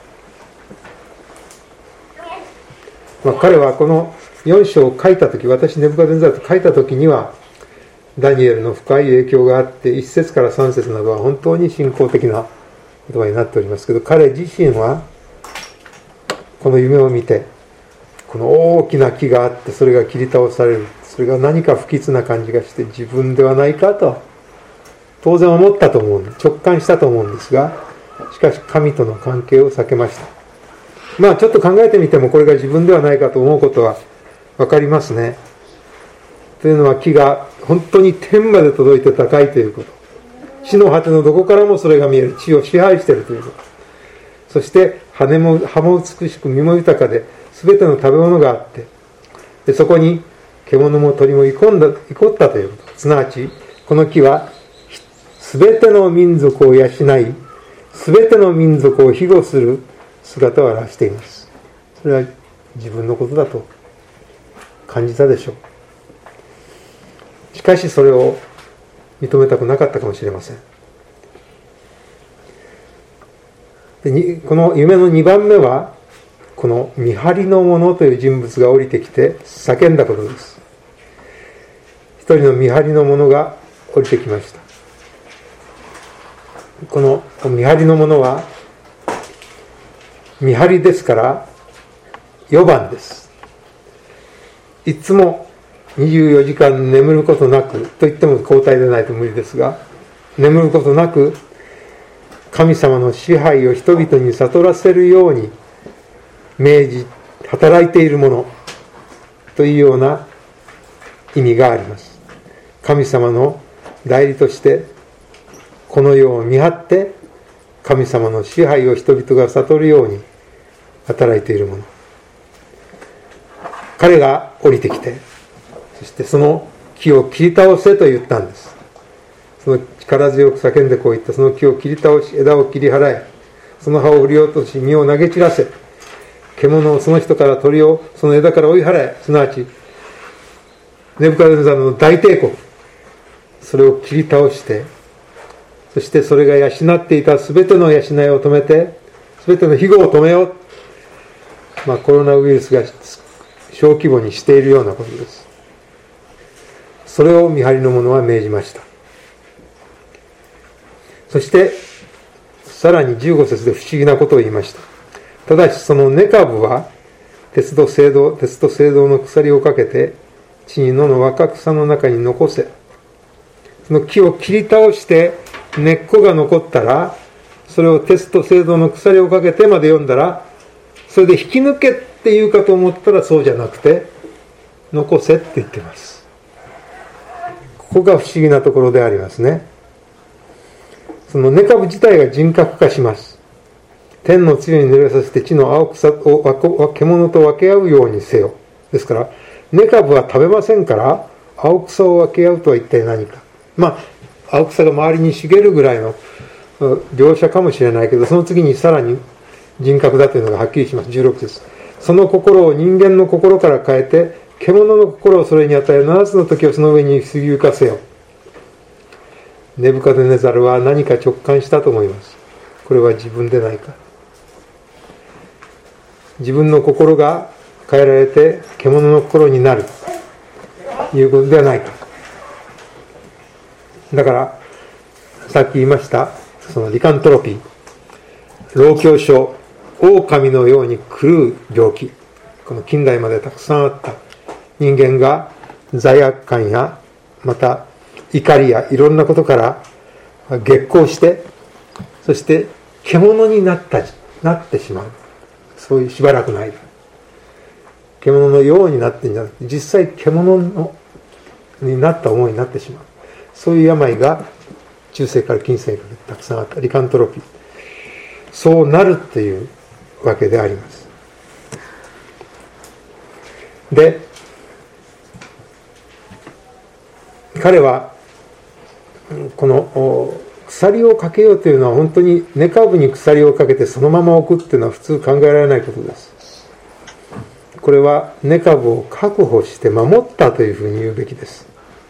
彼はこの4章を書いたとき、私ネブカデネザルと書いたときにはダニエルの深い影響があって、1節から3節などは本当に信仰的な言葉になっておりますけど、彼自身はこの夢を見て、この大きな木があってそれが切り倒される、それが何か不吉な感じがして自分ではないかと当然思ったと思う、直感したと思うんですが、しかし神との関係を避けました。ちょっと考えてみてもこれが自分ではないかと思うことは分かりますね。というのは木が本当に天まで届いて高いということ、地の果てのどこからもそれが見える、地を支配しているということ、そして葉も美しく実も豊かで全ての食べ物があって、でそこに獣も鳥も居ったということ、すなわちこの木は全ての民族を養い全ての民族を庇護する姿を表しています。それは自分のことだと感じたでしょう。しかしそれを認めたくなかったかもしれません。でこの夢の2番目は、この見張りの者という人物が降りてきて叫んだことです。一人の見張りの者が降りてきました。この見張りの者は見張りですから4番です。いつも24時間眠ることなく、といっても交代でないと無理ですが、眠ることなく神様の支配を人々に悟らせるように命じ働いているものというような意味があります。神様の代理としてこの世を見張って神様の支配を人々が悟るように働いているもの、彼が降りてきて、そしてその木を切り倒せと言ったんです。その力強く叫んでこう言った。その木を切り倒し枝を切り払え、その葉を振り落とし実を投げ散らせ、獣をその人から鳥をその枝から追い払え、すなわちネブカデネザルの大帝国、それを切り倒して、そしてそれが養っていた全ての養いを止めて、全ての庇護を止めよう。コロナウイルスが小規模にしているようなことです。それを見張りの者は命じました。そしてさらに15節で不思議なことを言いました。ただしその根株は鉄と青銅の鎖をかけて地に野の若草の中に残せ。その木を切り倒して根っこが残ったら、それを鉄と青銅の鎖をかけてまで読んだら、それで引き抜けっていうかと思ったらそうじゃなくて残せって言ってます。ここが不思議なところでありますね。その根株自体が人格化します。天の露に濡れさせて地の青草を獣と分け合うようにせよ。 ですから根株は食べませんから、青草を分け合うとは一体何か。青草が周りに茂るぐらいの描写かもしれないけど、その次にさらに人格だというのがはっきりします。16節。その心を人間の心から変えて、獣の心をそれに与え、7つの時をその上に過ぎゆかせよ。ネブカデネザルは何か直感したと思います。これは自分でないか。自分の心が変えられて獣の心になるということではないか。だからさっき言いましたそのリカントロピー、老狭症、狼のように狂う病気、この近代までたくさんあった人間が罪悪感やまた怒りやいろんなことから激高して、そして獣になってしまう。そういうしばらくの間獣のようになってんじゃなくて、実際獣になった思いになってしまう。そういう病が中世から近世にかけてたくさんあった。リカントロピー、そうなるっていうわけであります。で、彼はこの鎖をかけようというのは、本当に根株に鎖をかけてそのまま置くっていうのは普通考えられないことです。これは根株を確保して守ったというふうに言うべきです。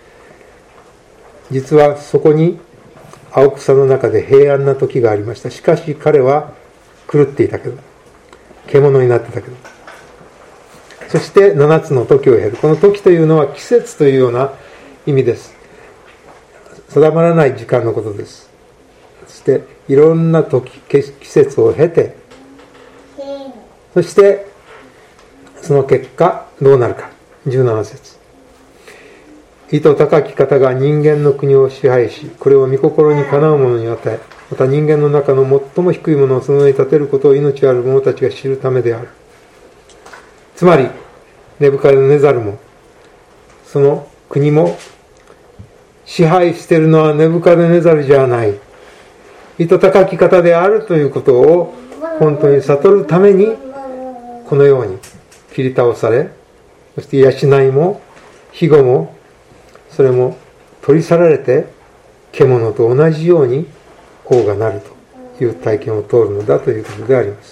実はそこに青草の中で平安な時がありました。しかし彼は狂っていたけど、獣になってたけど、そして7つの時を経る。この時というのは季節というような意味です。定まらない時間のことです。そしていろんな季節を経て、そしてその結果どうなるか。17節。意図高き方が人間の国を支配し、これを御心にかなう者に与え、また人間の中の最も低いものをその上に立てることを命ある者たちが知るためである。つまりネブカデネザルもその国も支配しているのはネブカデネザルじゃない、意図高き方であるということを本当に悟るために、このように切り倒され、そして養いも庇護もそれも取り去られて、獣と同じように王がなるという体験を通るのだということであります。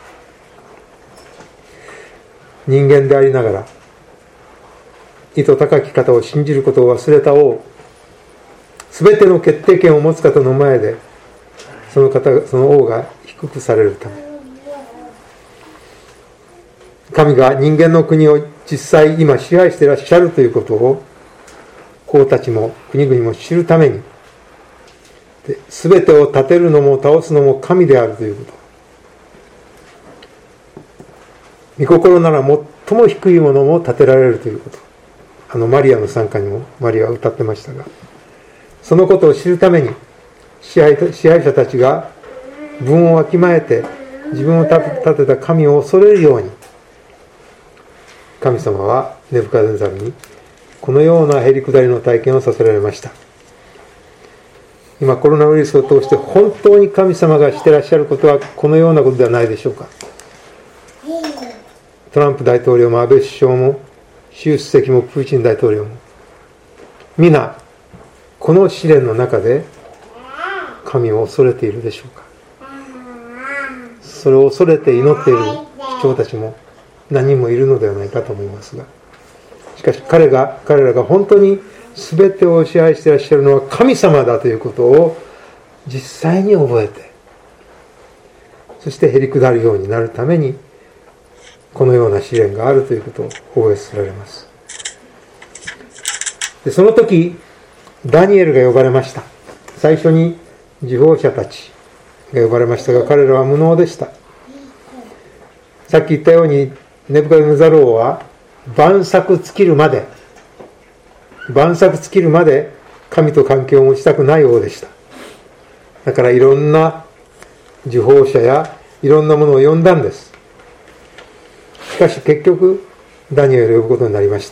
人間でありながら意図高き方を信じることを忘れた王、すべての決定権を持つ方の前でその王が低くされるため、神が人間の国を実際今支配していらっしゃるということを王たちも国々も知るために、すべてを立てるのも倒すのも神であるということ、御心なら最も低いものも立てられるということ、マリアの賛歌にもマリアは歌ってましたが、そのことを知るために支配者たちが分をわきまえて自分を立てた神を恐れるように、神様はネブカデネザルにこのようなへりくだりの体験をさせられました。今コロナウイルスを通して本当に神様がしてらっしゃることはこのようなことではないでしょうか。トランプ大統領も安倍首相も習主席もプーチン大統領も皆この試練の中で神を恐れているでしょうか。それを恐れて祈っている人たちも何人もいるのではないかと思いますが、しかし彼らが本当に全てを支配していらっしゃるのは神様だということを実際に覚えて、そしてへりくだるようになるためにこのような試練があるということを覚えさせられます。でその時ダニエルが呼ばれました。最初に司法者たちが呼ばれましたが、彼らは無能でした。さっき言ったようにネブカデネザル王は万策尽きるまで神と関係を持ちたくない王でした。だからいろんな司法者やいろんなものを呼んだんです。しかし結局ダニエルを呼ぶことになりました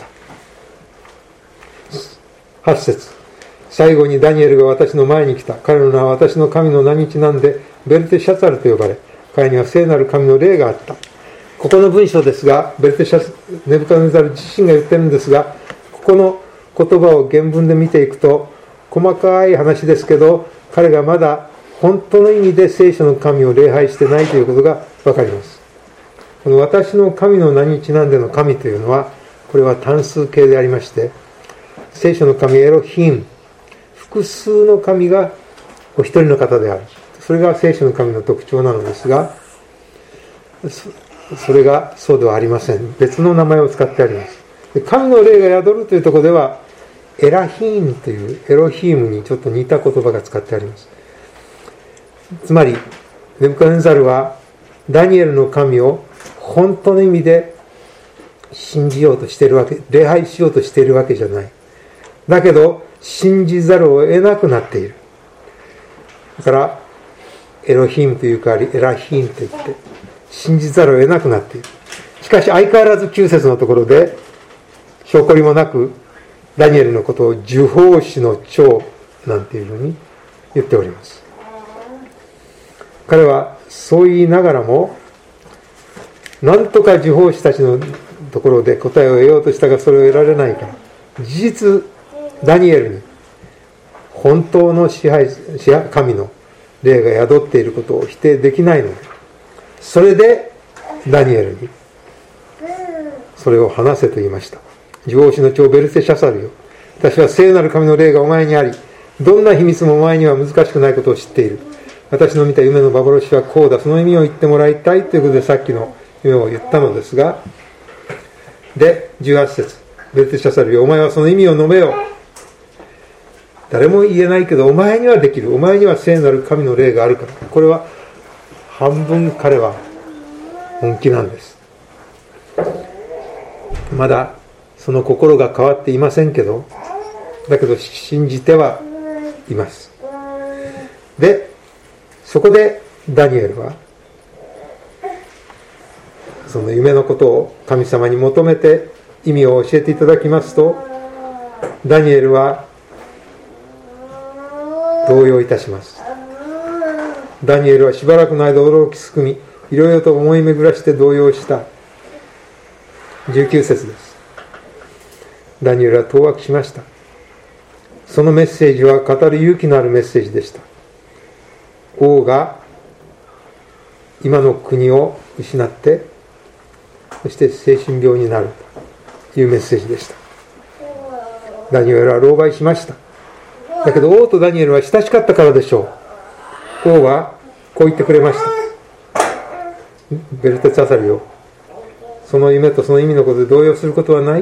。8節、最後にダニエルが私の前に来た。彼の名は私の神の名にちなんでベルテシャツァルと呼ばれ、彼には聖なる神の霊があった。 ここの文章ですが、ネブカドネザル自身が言ってるんですが、ここの言葉を原文で見ていくと、細かい話ですけど、彼がまだ本当の意味で聖書の神を礼拝してないということが分かります。この私の神の名にちなんでの神というのは、これは単数形でありまして、聖書の神エロヒム、複数の神がお一人の方である。それが聖書の神の特徴なのですが、それがそうではありません。別の名前を使ってあります。で、神の霊が宿るというところでは、エラヒームというエロヒームにちょっと似た言葉が使ってあります。つまり、ネブカドネザルはダニエルの神を本当の意味で信じようとしているわけ、礼拝しようとしているわけじゃない。だけど、信じざるを得なくなっている。だから、エロヒームというか、エラヒームと言って、信じざるを得なくなっている。しかし、相変わらず9節のところで、証拠りもなく、ダニエルのことを受法師の長なんていうふうに言っております。彼はそう言いながらも、なんとか受法師たちのところで答えを得ようとしたが、それを得られないから、事実ダニエルに本当の神の霊が宿っていることを否定できないので、それでダニエルにそれを話せと言いました。受法師の長ベルテシャサルよ、私は聖なる神の霊がお前にあり、どんな秘密もお前には難しくないことを知っている。私の見た夢の幻はこうだ、その意味を言ってもらいたいということで、さっきの夢を言ったのですが、で18節、ベルテシャサルよ、お前はその意味を述べよ。誰も言えないけどお前にはできる。お前には聖なる神の霊があるから。これは半分彼は本気なんです。まだその心が変わっていませんけど、だけど信じてはいます。で、そこでダニエルはその夢のことを神様に求めて意味を教えていただきますと、ダニエルは動揺いたします。ダニエルはしばらくの間驚きすくみ、いろいろと思い巡らして動揺した。19節です。ダニエルは当惑しました。そのメッセージは語る勇気のあるメッセージでした。王が今の国を失って、そして精神病になるというメッセージでした。ダニエルは狼狽しました。だけど王とダニエルは親しかったからでしょう。王はこう言ってくれました。ベルテツァサルよ、その夢とその意味のことで動揺することはない。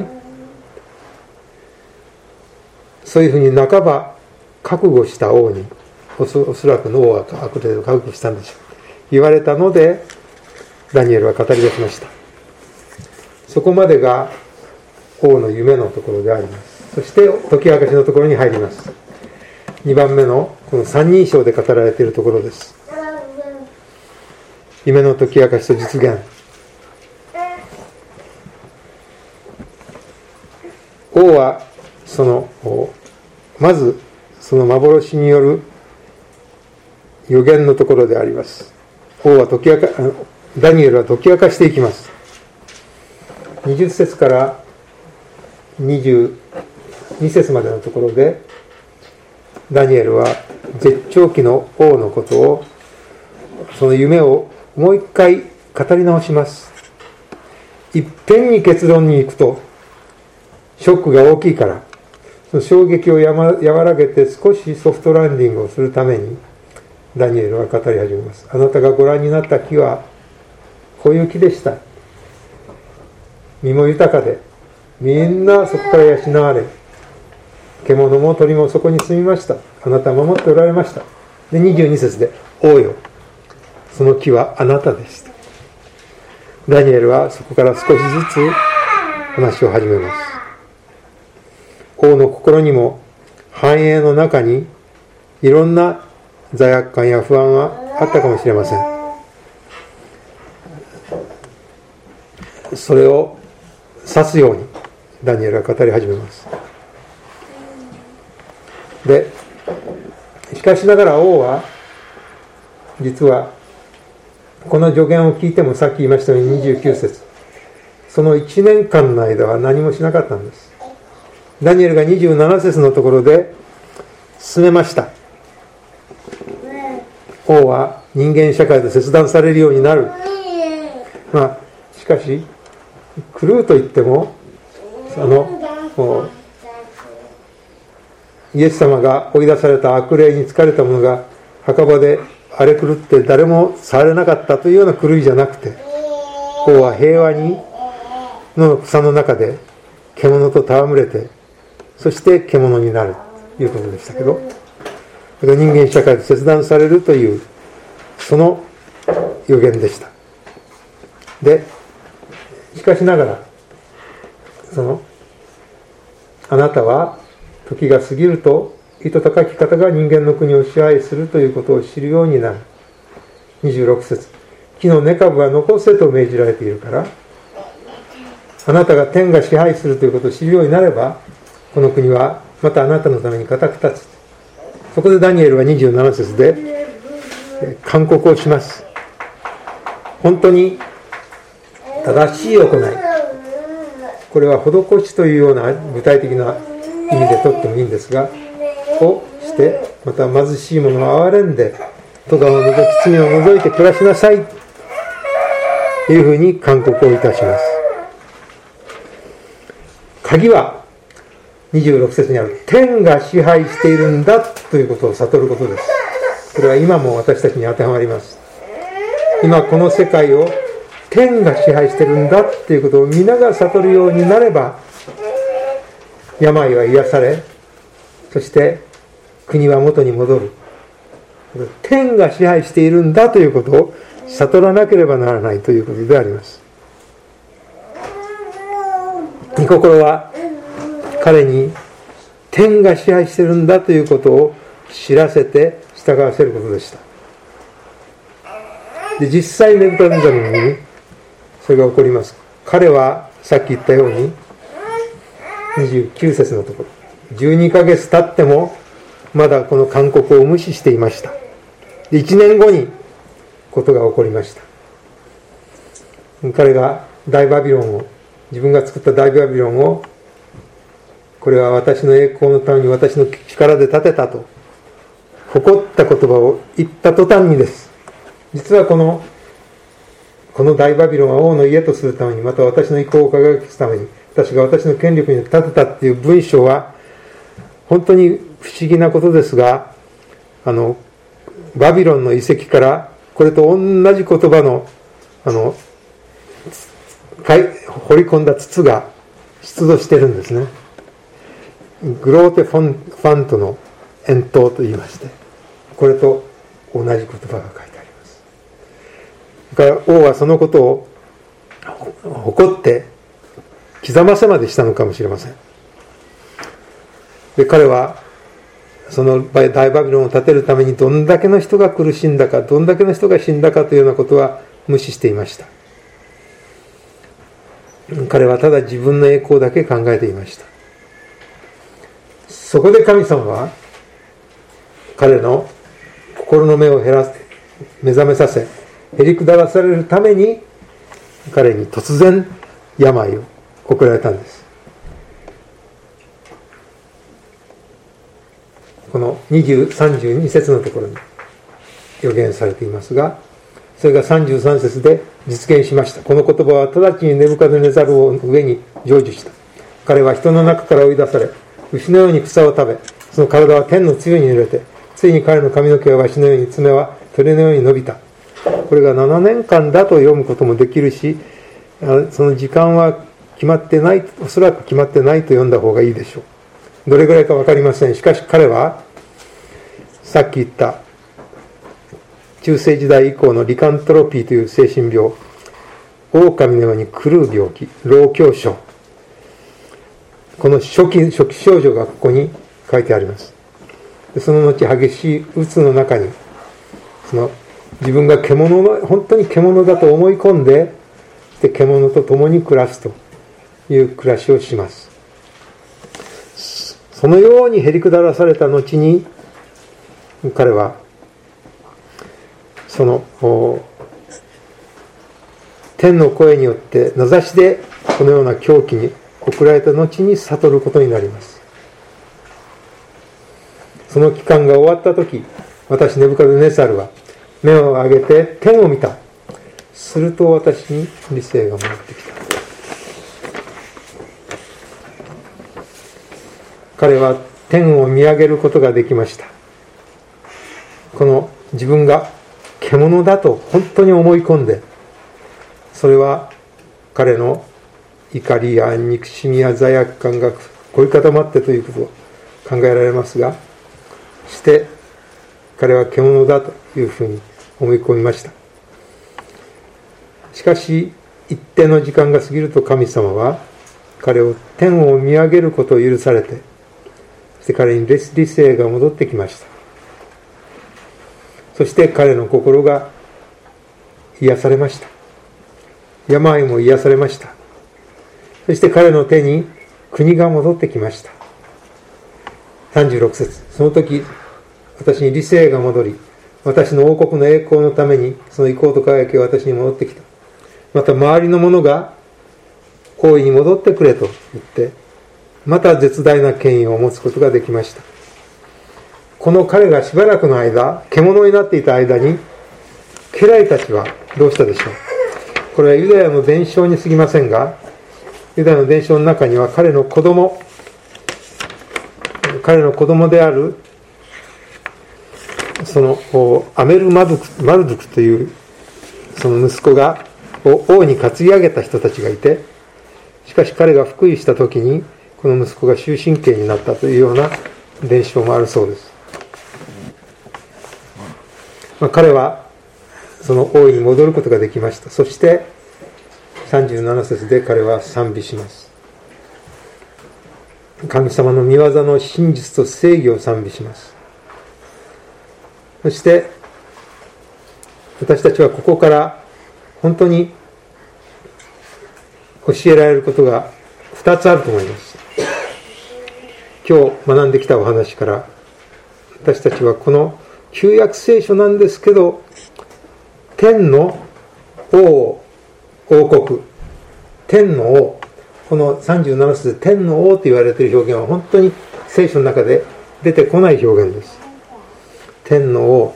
そういうふうに半ば覚悟した王に、おそらくの王はあく程度覚悟したんでしょう、言われたので、ダニエルは語り出しました。そこまでが王の夢のところであります。そして解き明かしのところに入ります。2番目のこの三人称で語られているところです。夢の解き明かしと実現。王はまずその幻による予言のところであります。ダニエルは解き明かしていきます。20節から22節までのところで、ダニエルは絶頂期の王のことを、その夢をもう一回語り直します。いっぺんに結論に行くとショックが大きいから、その衝撃を和らげて少しソフトランディングをするために、ダニエルは語り始めます。あなたがご覧になった木はこういう木でした。実も豊かで、みんなそこから養われ、獣も鳥もそこに住みました。あなたは守っておられました。で、22節で、王よ、その木はあなたでした。ダニエルはそこから少しずつ話を始めます。王の心にも繁栄の中にいろんな罪悪感や不安はあったかもしれません。それを指すようにダニエルは語り始めます。で、しかしながら王は実はこの助言を聞いても、さっき言いましたように29節、その1年間の間は何もしなかったんです。ダニエルが27節のところで進めました。王は人間社会と切断されるようになる。しかし狂うと言っても、イエス様が追い出された悪霊に疲れた者が墓場で荒れ狂って誰も触れなかったというような狂いじゃなくて、王は平和にの草の中で獣と戯れて、そして獣になるということでしたけど、人間社会と切断されるというその予言でした。でしかしながら、あなたは時が過ぎると糸高き方が人間の国を支配するということを知るようになる。26節、木の根株は残せと命じられているから、あなたが天が支配するということを知るようになれば、この国はまたあなたのために固く立つ。そこでダニエルは27節で勧告をします。本当に正しい行い、これは施しというような具体的な意味でとってもいいんですが、をして、また貧しい者を憐れんで、咎を除き罪を除いて暮らしなさいというふうに勧告をいたします。鍵は26節にある天が支配しているんだということを悟ることです。これは今も私たちに当てはまります。今この世界を天が支配しているんだということを皆が悟るようになれば、病は癒され、そして国は元に戻る。天が支配しているんだということを悟らなければならないということであります。御心は彼に天が支配しているんだということを知らせて従わせることでした。で、実際ネブカドネザルの身にそれが起こります。彼はさっき言ったように29節のところ、12ヶ月経ってもまだこの勧告を無視していました。で、1年後にことが起こりました。彼が大バビロンを、自分が作った大バビロンを、これは私の栄光のために私の力で建てたと誇った言葉を言った途端にです、実はこの大バビロンは王の家とするために、また私の意向を輝かすために、私が私の権力に立てたっていう文章は本当に不思議なことですが、バビロンの遺跡からこれと同じ言葉の掘り込んだ筒が出土してるんですね。グローテファントの円筒と言いまして、これと同じ言葉が書いてあります。だから王はそのことを誇って刻ませまでしたのかもしれません。で、彼はその大バビロンを建てるためにどんだけの人が苦しんだか、どんだけの人が死んだかというようなことは無視していました。彼はただ自分の栄光だけ考えていました。そこで神様は彼の心の目を目覚めさせ、へりくだらされるために彼に突然病を送られたんです。この32節のところに予言されていますが、それが33節で実現しました。この言葉は直ちにネブカドネザル王の上に成就した。彼は人の中から追い出され、牛のように草を食べ、その体は天の露に濡れて、ついに彼の髪の毛は鷲のように、爪は鳥のように伸びた。これが7年間だと読むこともできるし、その時間は決まってない、おそらく決まってないと読んだ方がいいでしょう。どれぐらいか分かりません。しかし彼はさっき言った中世時代以降のリカントロピーという精神病、狼のように狂う病気、老狭症、この初期症状がここに書いてあります。でその後激しい鬱の中に、その自分が本当に獣だと思い込んで、で獣と共に暮らすという暮らしをします。そのようにへりくだらされた後に、彼はその天の声によって名指しでこのような狂気に送られた後に悟ることになります。その期間が終わった時、私ネブカドネザルは目を上げて天を見た。すると私に理性が戻ってきた。彼は天を見上げることができました。この自分が獣だと本当に思い込んで、それは彼の怒りや憎しみや罪悪感が凝り固まってということを考えられますが、して彼は獣だというふうに思い込みました。しかし一定の時間が過ぎると神様は彼を天を見上げることを許されて、そして彼に理性が戻ってきました。そして彼の心が癒されました。病も癒されました。そして彼の手に国が戻ってきました。36節、その時私に理性が戻り、私の王国の栄光のためにその意向と輝きが私に戻ってきた。また周りの者が大いに戻ってくれと言って、また絶大な権威を持つことができました。この彼がしばらくの間、獣になっていた間に、家来たちはどうしたでしょう。これはユダヤの伝承に過ぎませんが、ユダヤの伝承の中には彼の子供であるそのアメルマルドゥクというその息子が王に担ぎ上げた人たちがいて、しかし彼が復位した時にこの息子が終身刑になったというような伝承もあるそうです。彼はその王位に戻ることができました。そして37節で彼は賛美します。神様の御業の真実と正義を賛美します。そして私たちはここから本当に教えられることが2つあると思います。今日学んできたお話から私たちはこの旧約聖書なんですけど、天の王国、天の王、この37節で天の王と言われている表現は本当に聖書の中で出てこない表現です。天の王、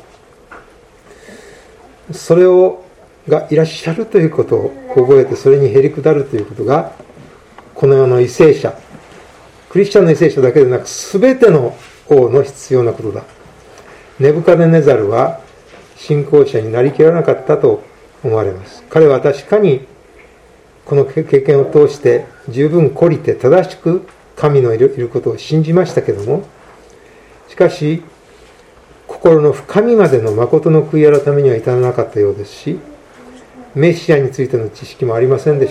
それがいらっしゃるということを覚えて、それにへり下るということがこの世の為政者、クリスチャンの為政者だけでなく全ての王の必要なことだ。ネブカデネザルは信仰者になりきらなかったと思われます。彼は確かにこの経験を通して十分懲りて正しく神のいることを信じましたけども、しかし心の深みまでの誠の悔い改めには至らなかったようですし、メシアについての知識もありませんでした。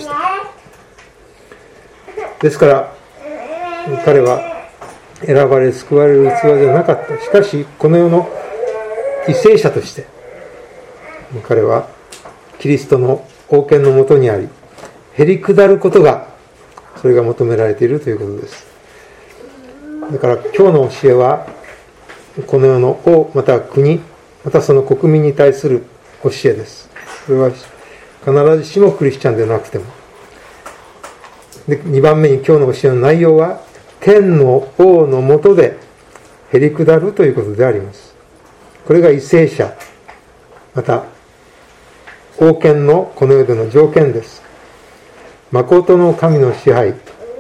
ですから彼は選ばれ救われる器じゃなかった。しかしこの世の為政者として彼はキリストの王権のもとにあり、へり下ることがそれが求められているということです。だから今日の教えはこの世の王、または国、またその国民に対する教えです。それは必ずしもクリスチャンでなくても。で、2番目に今日の教えの内容は天の王の下でへり下るということであります。これが為政者、また王権のこの世での条件です。誠の神の支配、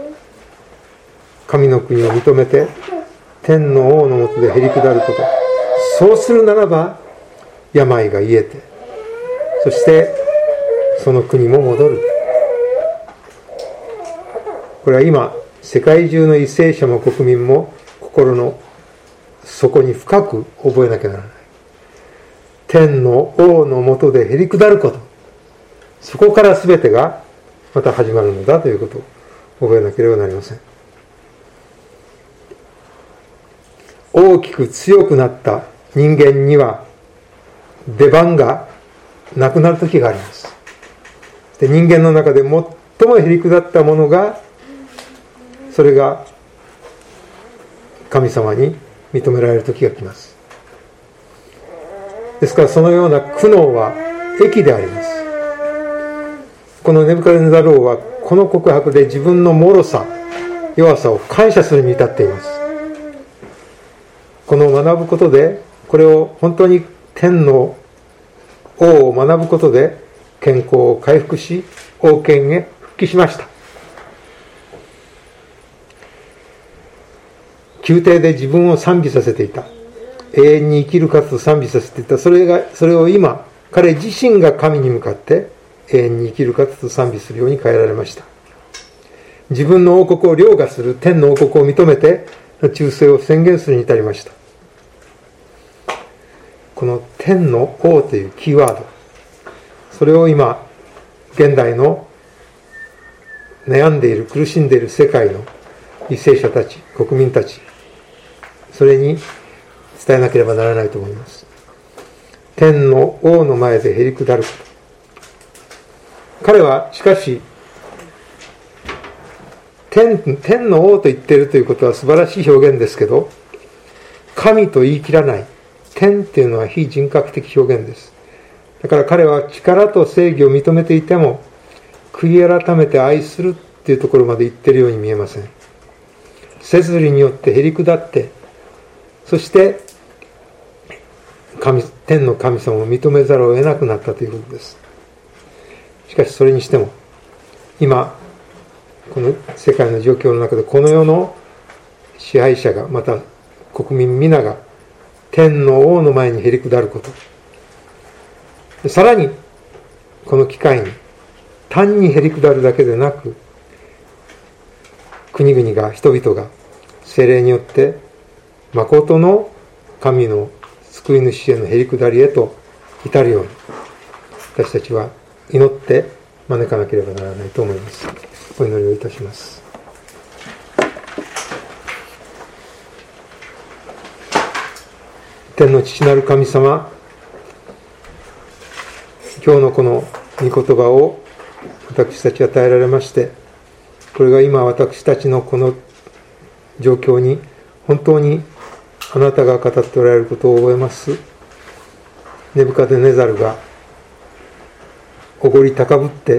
神の国を認めて天の王の下でへり下ること。そうするならば病が癒えて、そしてその国も戻る。これは今世界中の為政者も国民も心の底に深く覚えなきゃならない。天の王の下でへり下ること、そこから全てがまた始まるのだということを覚えなければなりません。大きく強くなった人間には出番がなくなる時があります。で、人間の中で最もへり下ったものが、それが神様に認められる時が来ます。ですからそのような苦悩は益であります。 このネブカデネザル王はこの告白で自分の脆さ、弱さを感謝するに至っています。この学ぶことで、これを本当に天の王を学ぶことで健康を回復し、王権へ復帰しました。宮廷で自分を賛美させていた。永遠に生きるかと賛美させていた。それを今、彼自身が神に向かって永遠に生きるかと賛美するように変えられました。自分の王国を凌駕する天の王国を認めて忠誠を宣言するに至りました。この天の王というキーワード、それを今現代の悩んでいる苦しんでいる世界の為政者たち、国民たち、それに伝えなければならないと思います。天の王の前でへりくだること。彼はしかし天の王と言っているということは素晴らしい表現ですけど、神と言い切らない。天っていうのは非人格的表現です。だから彼は力と正義を認めていても、悔い改めて愛するっていうところまで言っているように見えません。摂理によってへり下って、そして天の神様を認めざるを得なくなったということです。しかしそれにしても、今この世界の状況の中でこの世の支配者が、また国民皆が天の王の前にへり下ること、さらにこの機会に単にへり下るだけでなく、国々が、人々が聖霊によって誠の神の救い主へのへり下りへと至るように、私たちは祈って招かなければならないと思います。お祈りをいたします。天の父なる神様、今日のこの御言葉を私たち与えられまして、これが今私たちのこの状況に本当にあなたが語っておられることを覚えます。ネブカデネザルがおごり高ぶって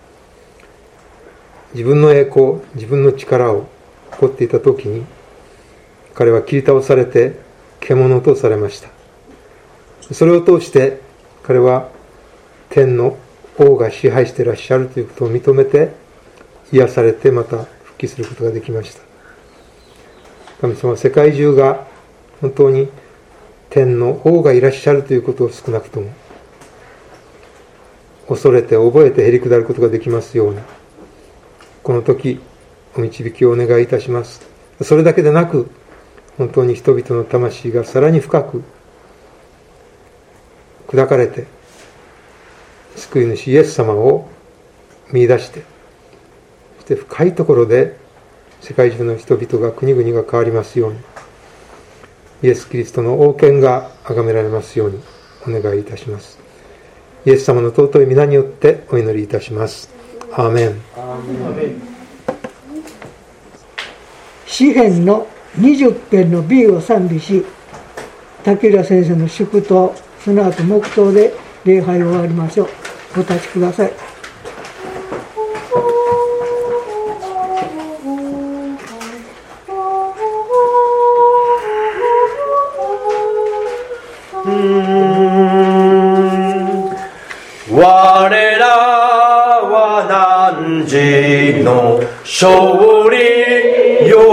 自分の栄光、自分の力を誇っていた時に、彼は切り倒されて獣とされました。それを通して彼は天の王が支配していらっしゃるということを認めて、癒されてまた復帰することができました。神様は世界中が本当に天の王がいらっしゃるということを少なくとも恐れて覚えてへり下ることができますように、この時お導きをお願いいたします。それだけでなく、本当に人々の魂がさらに深く砕かれて、救い主イエス様を見出して、そして深いところで世界中の人々が、国々が変わりますように、イエス・キリストの王権が崇められますようにお願いいたします。イエス様の尊い皆によってお祈りいたします。アーメン。 詩編の20編の B を賛美し、竹浦先生の祝祷、その後黙祷で礼拝を終わりましょう。お立ちください。 我らは汝の勝利喜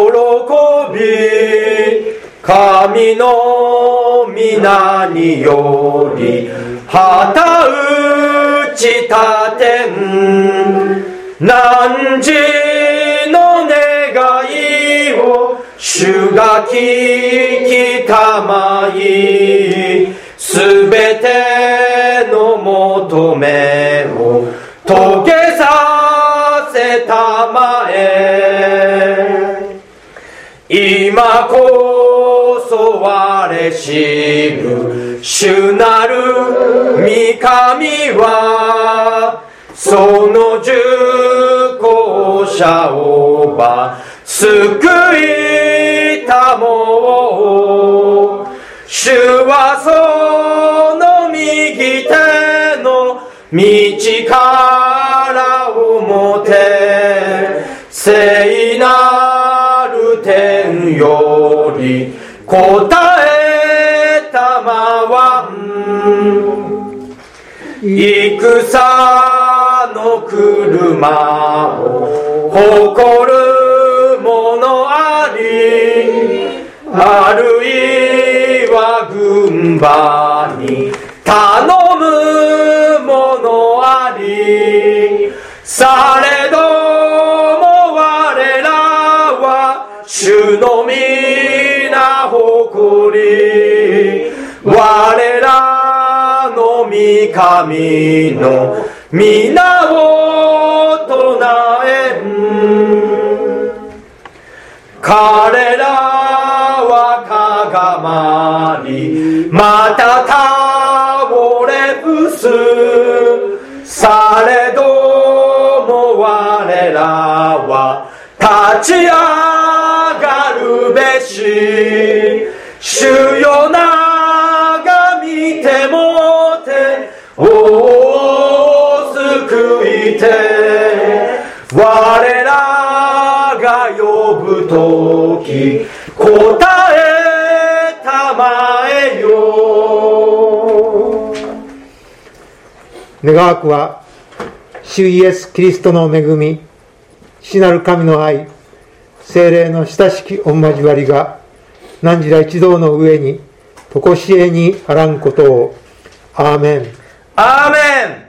び、神の皆により旗打ち立てん、汝の願いを主が聞きたまい、すべての求めを遂げさせたまえ、今こそ我知る主なる御神は、その従行者をば救いたもう、主はその右手の道からもて聖なる天より答えたまわん戦の車を誇る者ありあるいは軍馬に頼む者ありされども我らは主の皆誇り我らの御神の皆を唱えん彼らはかがまりまた倒れ伏すされども我らは立ち上がるべし主よ眺みてもてお救いて我らが呼ぶとき答えたまえよ。 願わくは主イエスキリストの恵み父なる神の愛聖霊の親しき御交わりが汝ら一同の上に常しえにあらんことを。アーメン。 アーメン。